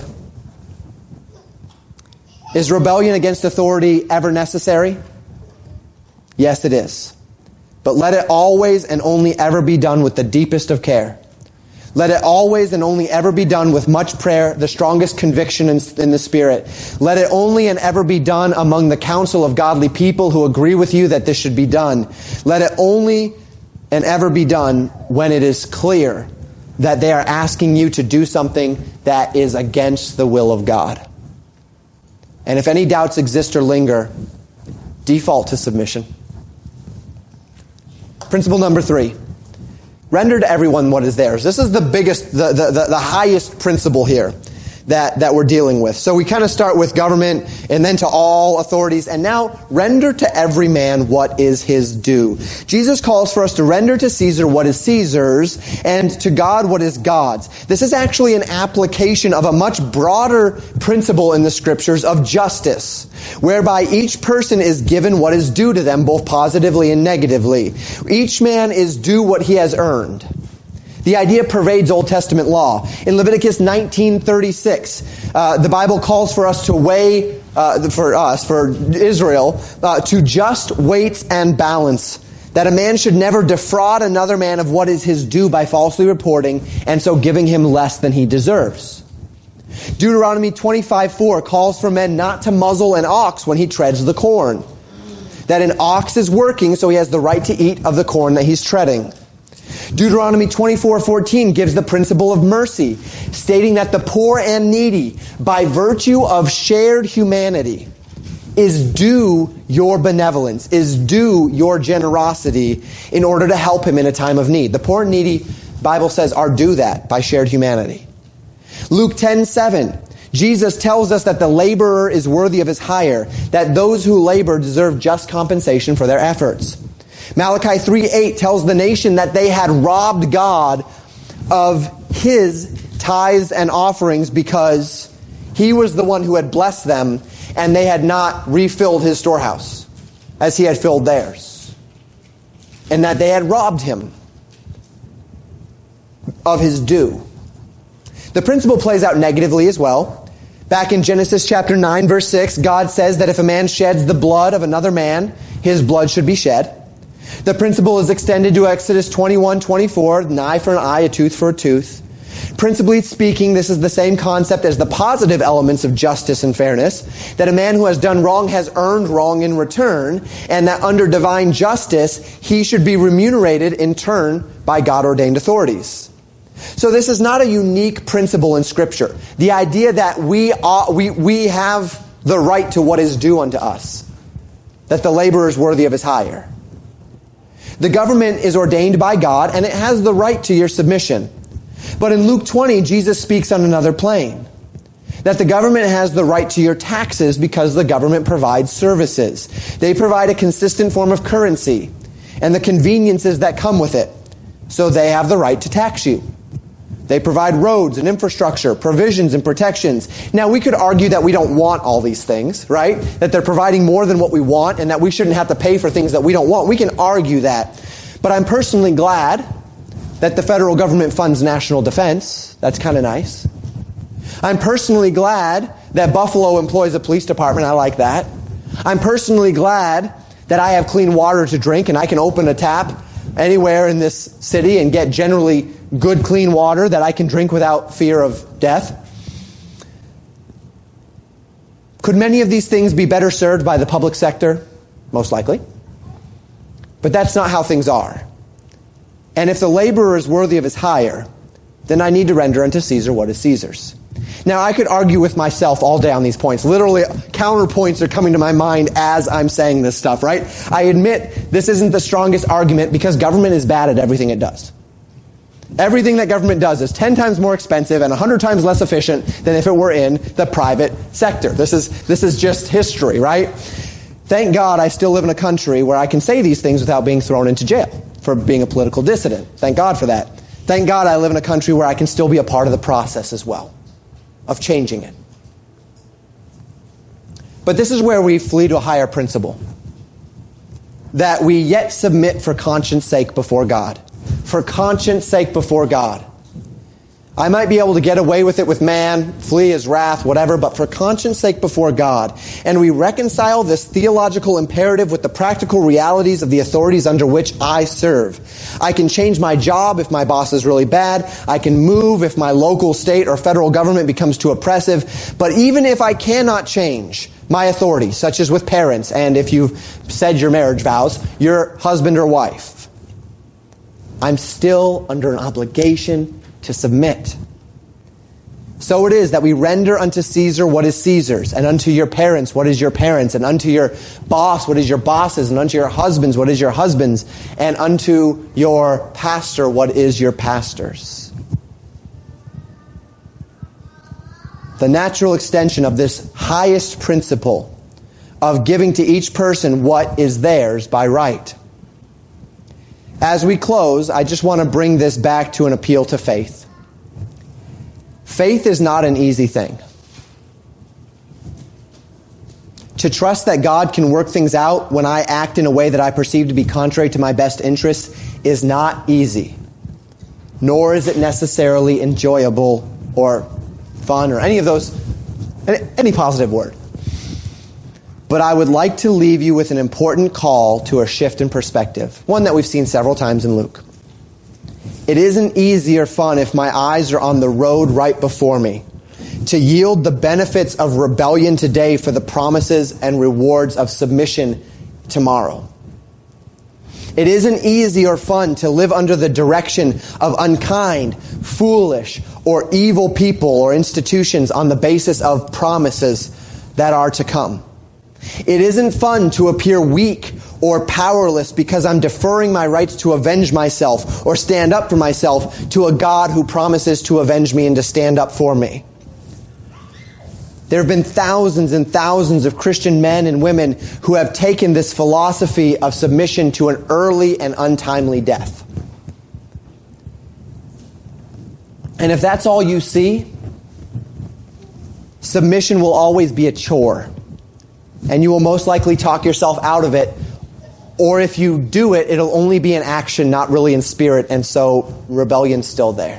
Is rebellion against authority ever necessary? Yes, it is. But let it always and only ever be done with the deepest of care. Let it always and only ever be done with much prayer, the strongest conviction in, in the Spirit. Let it only and ever be done among the council of godly people who agree with you that this should be done. Let it only and ever be done when it is clear that they are asking you to do something that is against the will of God. And if any doubts exist or linger, default to submission. Principle number three. Render to everyone what is theirs. This is the biggest, the, the, the, the highest principle here. that, that we're dealing with. So we kind of start with government and then to all authorities. And now render to every man what is his due. Jesus calls for us to render to Caesar what is Caesar's and to God what is God's. This is actually an application of a much broader principle in the scriptures of justice, whereby each person is given what is due to them, both positively and negatively. Each man is due what he has earned. The idea pervades Old Testament law. In Leviticus nineteen thirty-six, uh, the Bible calls for us to weigh, uh, for us, for Israel, uh, to just weights and balance. That a man should never defraud another man of what is his due by falsely reporting, and so giving him less than he deserves. Deuteronomy twenty-five four calls for men not to muzzle an ox when he treads the corn. That an ox is working, so he has the right to eat of the corn that he's treading. Deuteronomy twenty-four fourteen gives the principle of mercy, stating that the poor and needy, by virtue of shared humanity, is due your benevolence, is due your generosity in order to help him in a time of need. The poor and needy, Bible says, are due that by shared humanity. Luke ten seven, Jesus tells us that the laborer is worthy of his hire, that those who labor deserve just compensation for their efforts. Malachi three eight tells the nation that they had robbed God of his tithes and offerings because he was the one who had blessed them and they had not refilled his storehouse as he had filled theirs. And that they had robbed him of his due. The principle plays out negatively as well. Back in Genesis chapter nine, verse six, God says that if a man sheds the blood of another man, his blood should be shed. The principle is extended to Exodus twenty-one twenty-four, an eye for an eye, a tooth for a tooth. Principally speaking, this is the same concept as the positive elements of justice and fairness, that a man who has done wrong has earned wrong in return, and that under divine justice, he should be remunerated in turn by God-ordained authorities. So this is not a unique principle in Scripture. The idea that we are, we, we have the right to what is due unto us, that the laborer is worthy of his hire. The government is ordained by God, and it has the right to your submission. But in Luke twenty, Jesus speaks on another plane. That the government has the right to your taxes because the government provides services. They provide a consistent form of currency and the conveniences that come with it. So they have the right to tax you. They provide roads and infrastructure, provisions and protections. Now, we could argue that we don't want all these things, right? That they're providing more than what we want and that we shouldn't have to pay for things that we don't want. We can argue that. But I'm personally glad that the federal government funds national defense. That's kind of nice. I'm personally glad that Buffalo employs a police department. I like that. I'm personally glad that I have clean water to drink and I can open a tap anywhere in this city and get generally good, clean water that I can drink without fear of death. Could many of these things be better served by the public sector? Most likely. But that's not how things are. And if the laborer is worthy of his hire, then I need to render unto Caesar what is Caesar's. Now, I could argue with myself all day on these points. Literally, counterpoints are coming to my mind as I'm saying this stuff, right? I admit this isn't the strongest argument because government is bad at everything it does. Everything that government does is ten times more expensive and one hundred times less efficient than if it were in the private sector. This is, this is just history, right? Thank God I still live in a country where I can say these things without being thrown into jail for being a political dissident. Thank God for that. Thank God I live in a country where I can still be a part of the process as well, of changing it. But this is where we flee to a higher principle. That we yet submit for conscience sake before God. For conscience sake before God. I might be able to get away with it with man, flee his wrath, whatever, but for conscience sake before God. And we reconcile this theological imperative with the practical realities of the authorities under which I serve. I can change my job if my boss is really bad. I can move if my local, state, or federal government becomes too oppressive. But even if I cannot change my authority, such as with parents, and if you've said your marriage vows, your husband or wife, I'm still under an obligation to submit. So it is that we render unto Caesar what is Caesar's, and unto your parents what is your parents', and unto your boss what is your boss's, and unto your husbands what is your husband's, and unto your pastor what is your pastor's. the natural extension of this highest principle of giving to each person what is theirs by right. As we close, I just want to bring this back to an appeal to faith. Faith is not an easy thing. To trust that God can work things out when I act in a way that I perceive to be contrary to my best interests is not easy. Nor is it necessarily enjoyable or fun or any of those, any positive word. But I would like to leave you with an important call to a shift in perspective, one that we've seen several times in Luke. It isn't easy or fun if my eyes are on the road right before me to yield the benefits of rebellion today for the promises and rewards of submission tomorrow. It isn't easy or fun to live under the direction of unkind, foolish, or evil people or institutions on the basis of promises that are to come. It isn't fun to appear weak or powerless because I'm deferring my rights to avenge myself or stand up for myself to a God who promises to avenge me and to stand up for me. There have been thousands and thousands of Christian men and women who have taken this philosophy of submission to an early and untimely death. And if that's all you see, submission will always be a chore. And you will most likely talk yourself out of it. Or if you do it, it'll only be in action, not really in spirit. And so rebellion's still there.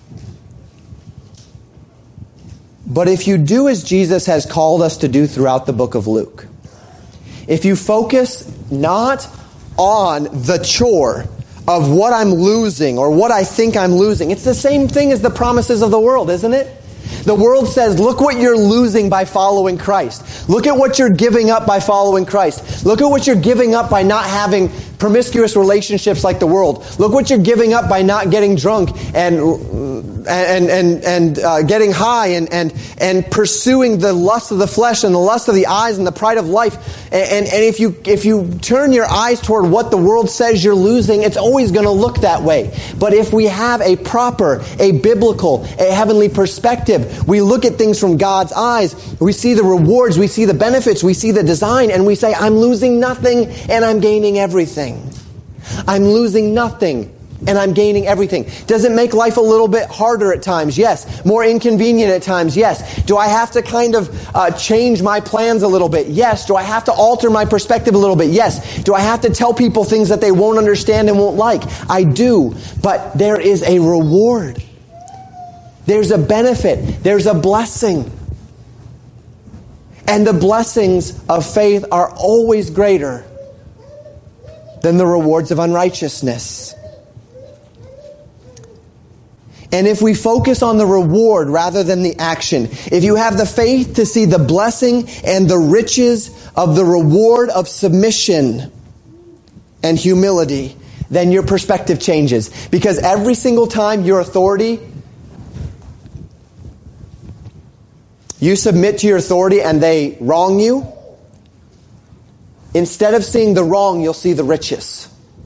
But if you do as Jesus has called us to do throughout the book of Luke, if you focus not on the chore of what I'm losing or what I think I'm losing, it's the same thing as the promises of the world, isn't it? The world says, look what you're losing by following Christ. Look at what you're giving up by following Christ. Look at what you're giving up by not having promiscuous relationships like the world. Look what you're giving up by not getting drunk and and and and uh, getting high and and and pursuing the lust of the flesh and the lust of the eyes and the pride of life. And and, and if you if you turn your eyes toward what the world says you're losing, it's always going to look that way. But if we have a proper, a biblical, a heavenly perspective, we look at things from God's eyes. We see the rewards, we see the benefits, we see the design, and we say, I'm losing nothing and I'm gaining everything. I'm losing nothing and I'm gaining everything. Does it make life a little bit harder at times? Yes. More inconvenient at times? Yes. Do I have to kind of uh, change my plans a little bit? Yes. Do I have to alter my perspective a little bit? Yes. Do I have to tell people things that they won't understand and won't like? I do. But there is a reward. There's a benefit. There's a blessing. And the blessings of faith are always greater than the rewards of unrighteousness. And if we focus on the reward rather than the action, if you have the faith to see the blessing and the riches of the reward of submission and humility, then your perspective changes. Because every single time your authority, you submit to your authority and they wrong you, instead of seeing the wrong, you'll see the riches.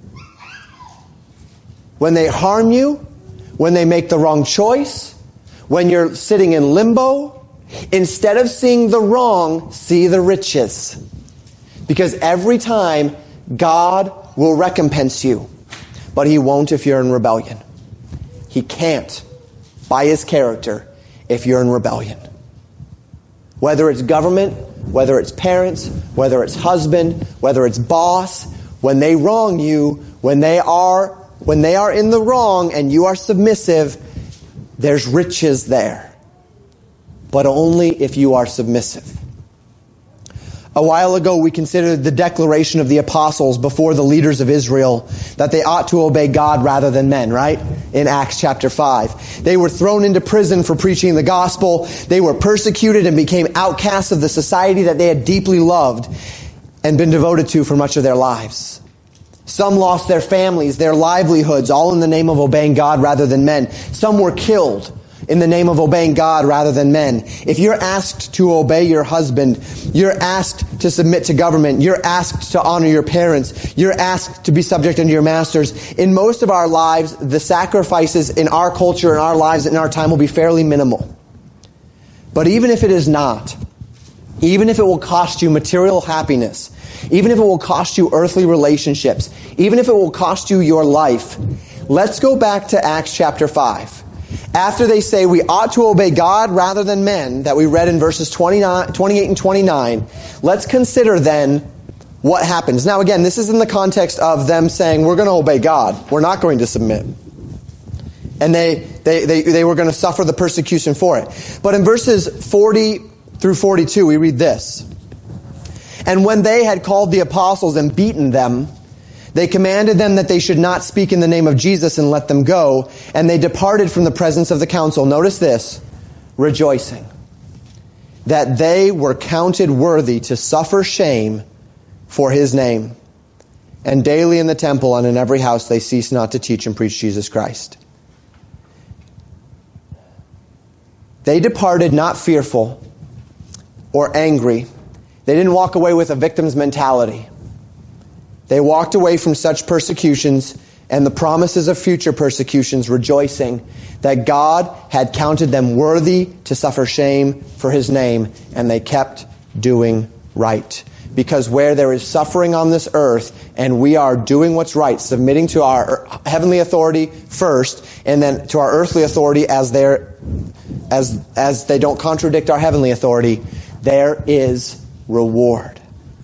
When they harm you, when they make the wrong choice, when you're sitting in limbo, instead of seeing the wrong, see the riches. Because every time, God will recompense you. But He won't if you're in rebellion. He can't, by His character, if you're in rebellion. Whether it's government, whether it's parents, whether it's husband, whether it's boss, when they wrong you, when they are when they are in the wrong and you are submissive, there's riches there. But only if you are submissive. A while ago, we considered the declaration of the apostles before the leaders of Israel that they ought to obey God rather than men, right? In Acts chapter five. They were thrown into prison for preaching the gospel. They were persecuted and became outcasts of the society that they had deeply loved and been devoted to for much of their lives. Some lost their families, their livelihoods, all in the name of obeying God rather than men. Some were killed in the name of obeying God rather than men. If you're asked to obey your husband, you're asked to submit to government, you're asked to honor your parents, you're asked to be subject unto your masters. In most of our lives, the sacrifices in our culture, in our lives, in our time will be fairly minimal. But even if it is not, even if it will cost you material happiness, even if it will cost you earthly relationships, even if it will cost you your life, let's go back to Acts chapter five. After they say we ought to obey God rather than men, that we read in verses twenty-nine, twenty-eight and twenty-nine, let's consider then what happens. Now again, this is in the context of them saying we're going to obey God. We're not going to submit. And they, they, they, they were going to suffer the persecution for it. But in verses forty through forty-two, we read this. And when they had called the apostles and beaten them, they commanded them that they should not speak in the name of Jesus and let them go. And they departed from the presence of the council. Notice this, rejoicing that they were counted worthy to suffer shame for his name. And daily in the temple and in every house they ceased not to teach and preach Jesus Christ. They departed not fearful or angry. They didn't walk away with a victim's mentality. They walked away from such persecutions and the promises of future persecutions, rejoicing that God had counted them worthy to suffer shame for his name, and they kept doing right. Because where there is suffering on this earth, and we are doing what's right, submitting to our heavenly authority first, and then to our earthly authority as they're, as, as they don't contradict our heavenly authority, there is reward.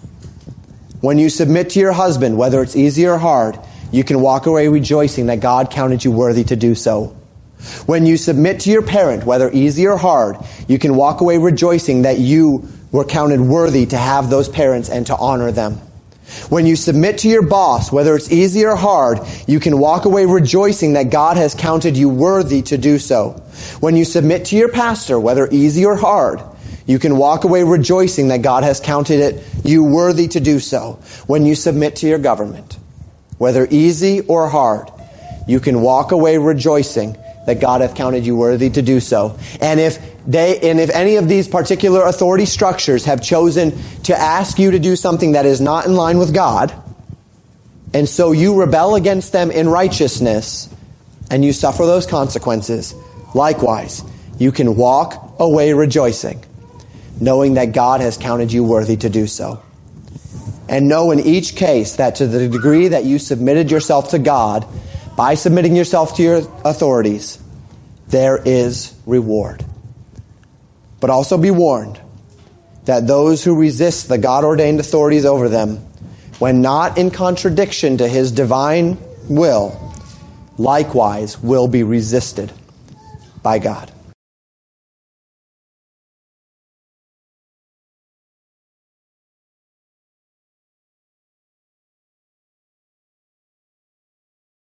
When you submit to your husband, whether it's easy or hard, you can walk away rejoicing that God counted you worthy to do so. When you submit to your parent, whether easy or hard, you can walk away rejoicing that you were counted worthy to have those parents and to honor them. When you submit to your boss, whether it's easy or hard, you can walk away rejoicing that God has counted you worthy to do so. When you submit to your pastor, whether easy or hard, you can walk away rejoicing that God has counted it you worthy to do so. When you submit to your government, whether easy or hard, you can walk away rejoicing that God hath counted you worthy to do so. And if they, and if any of these particular authority structures have chosen to ask you to do something that is not in line with God, and so you rebel against them in righteousness, and you suffer those consequences, likewise, you can walk away rejoicing, knowing that God has counted you worthy to do so. And know in each case that to the degree that you submitted yourself to God, by submitting yourself to your authorities, there is reward. But also be warned that those who resist the God-ordained authorities over them, when not in contradiction to his divine will, likewise will be resisted by God.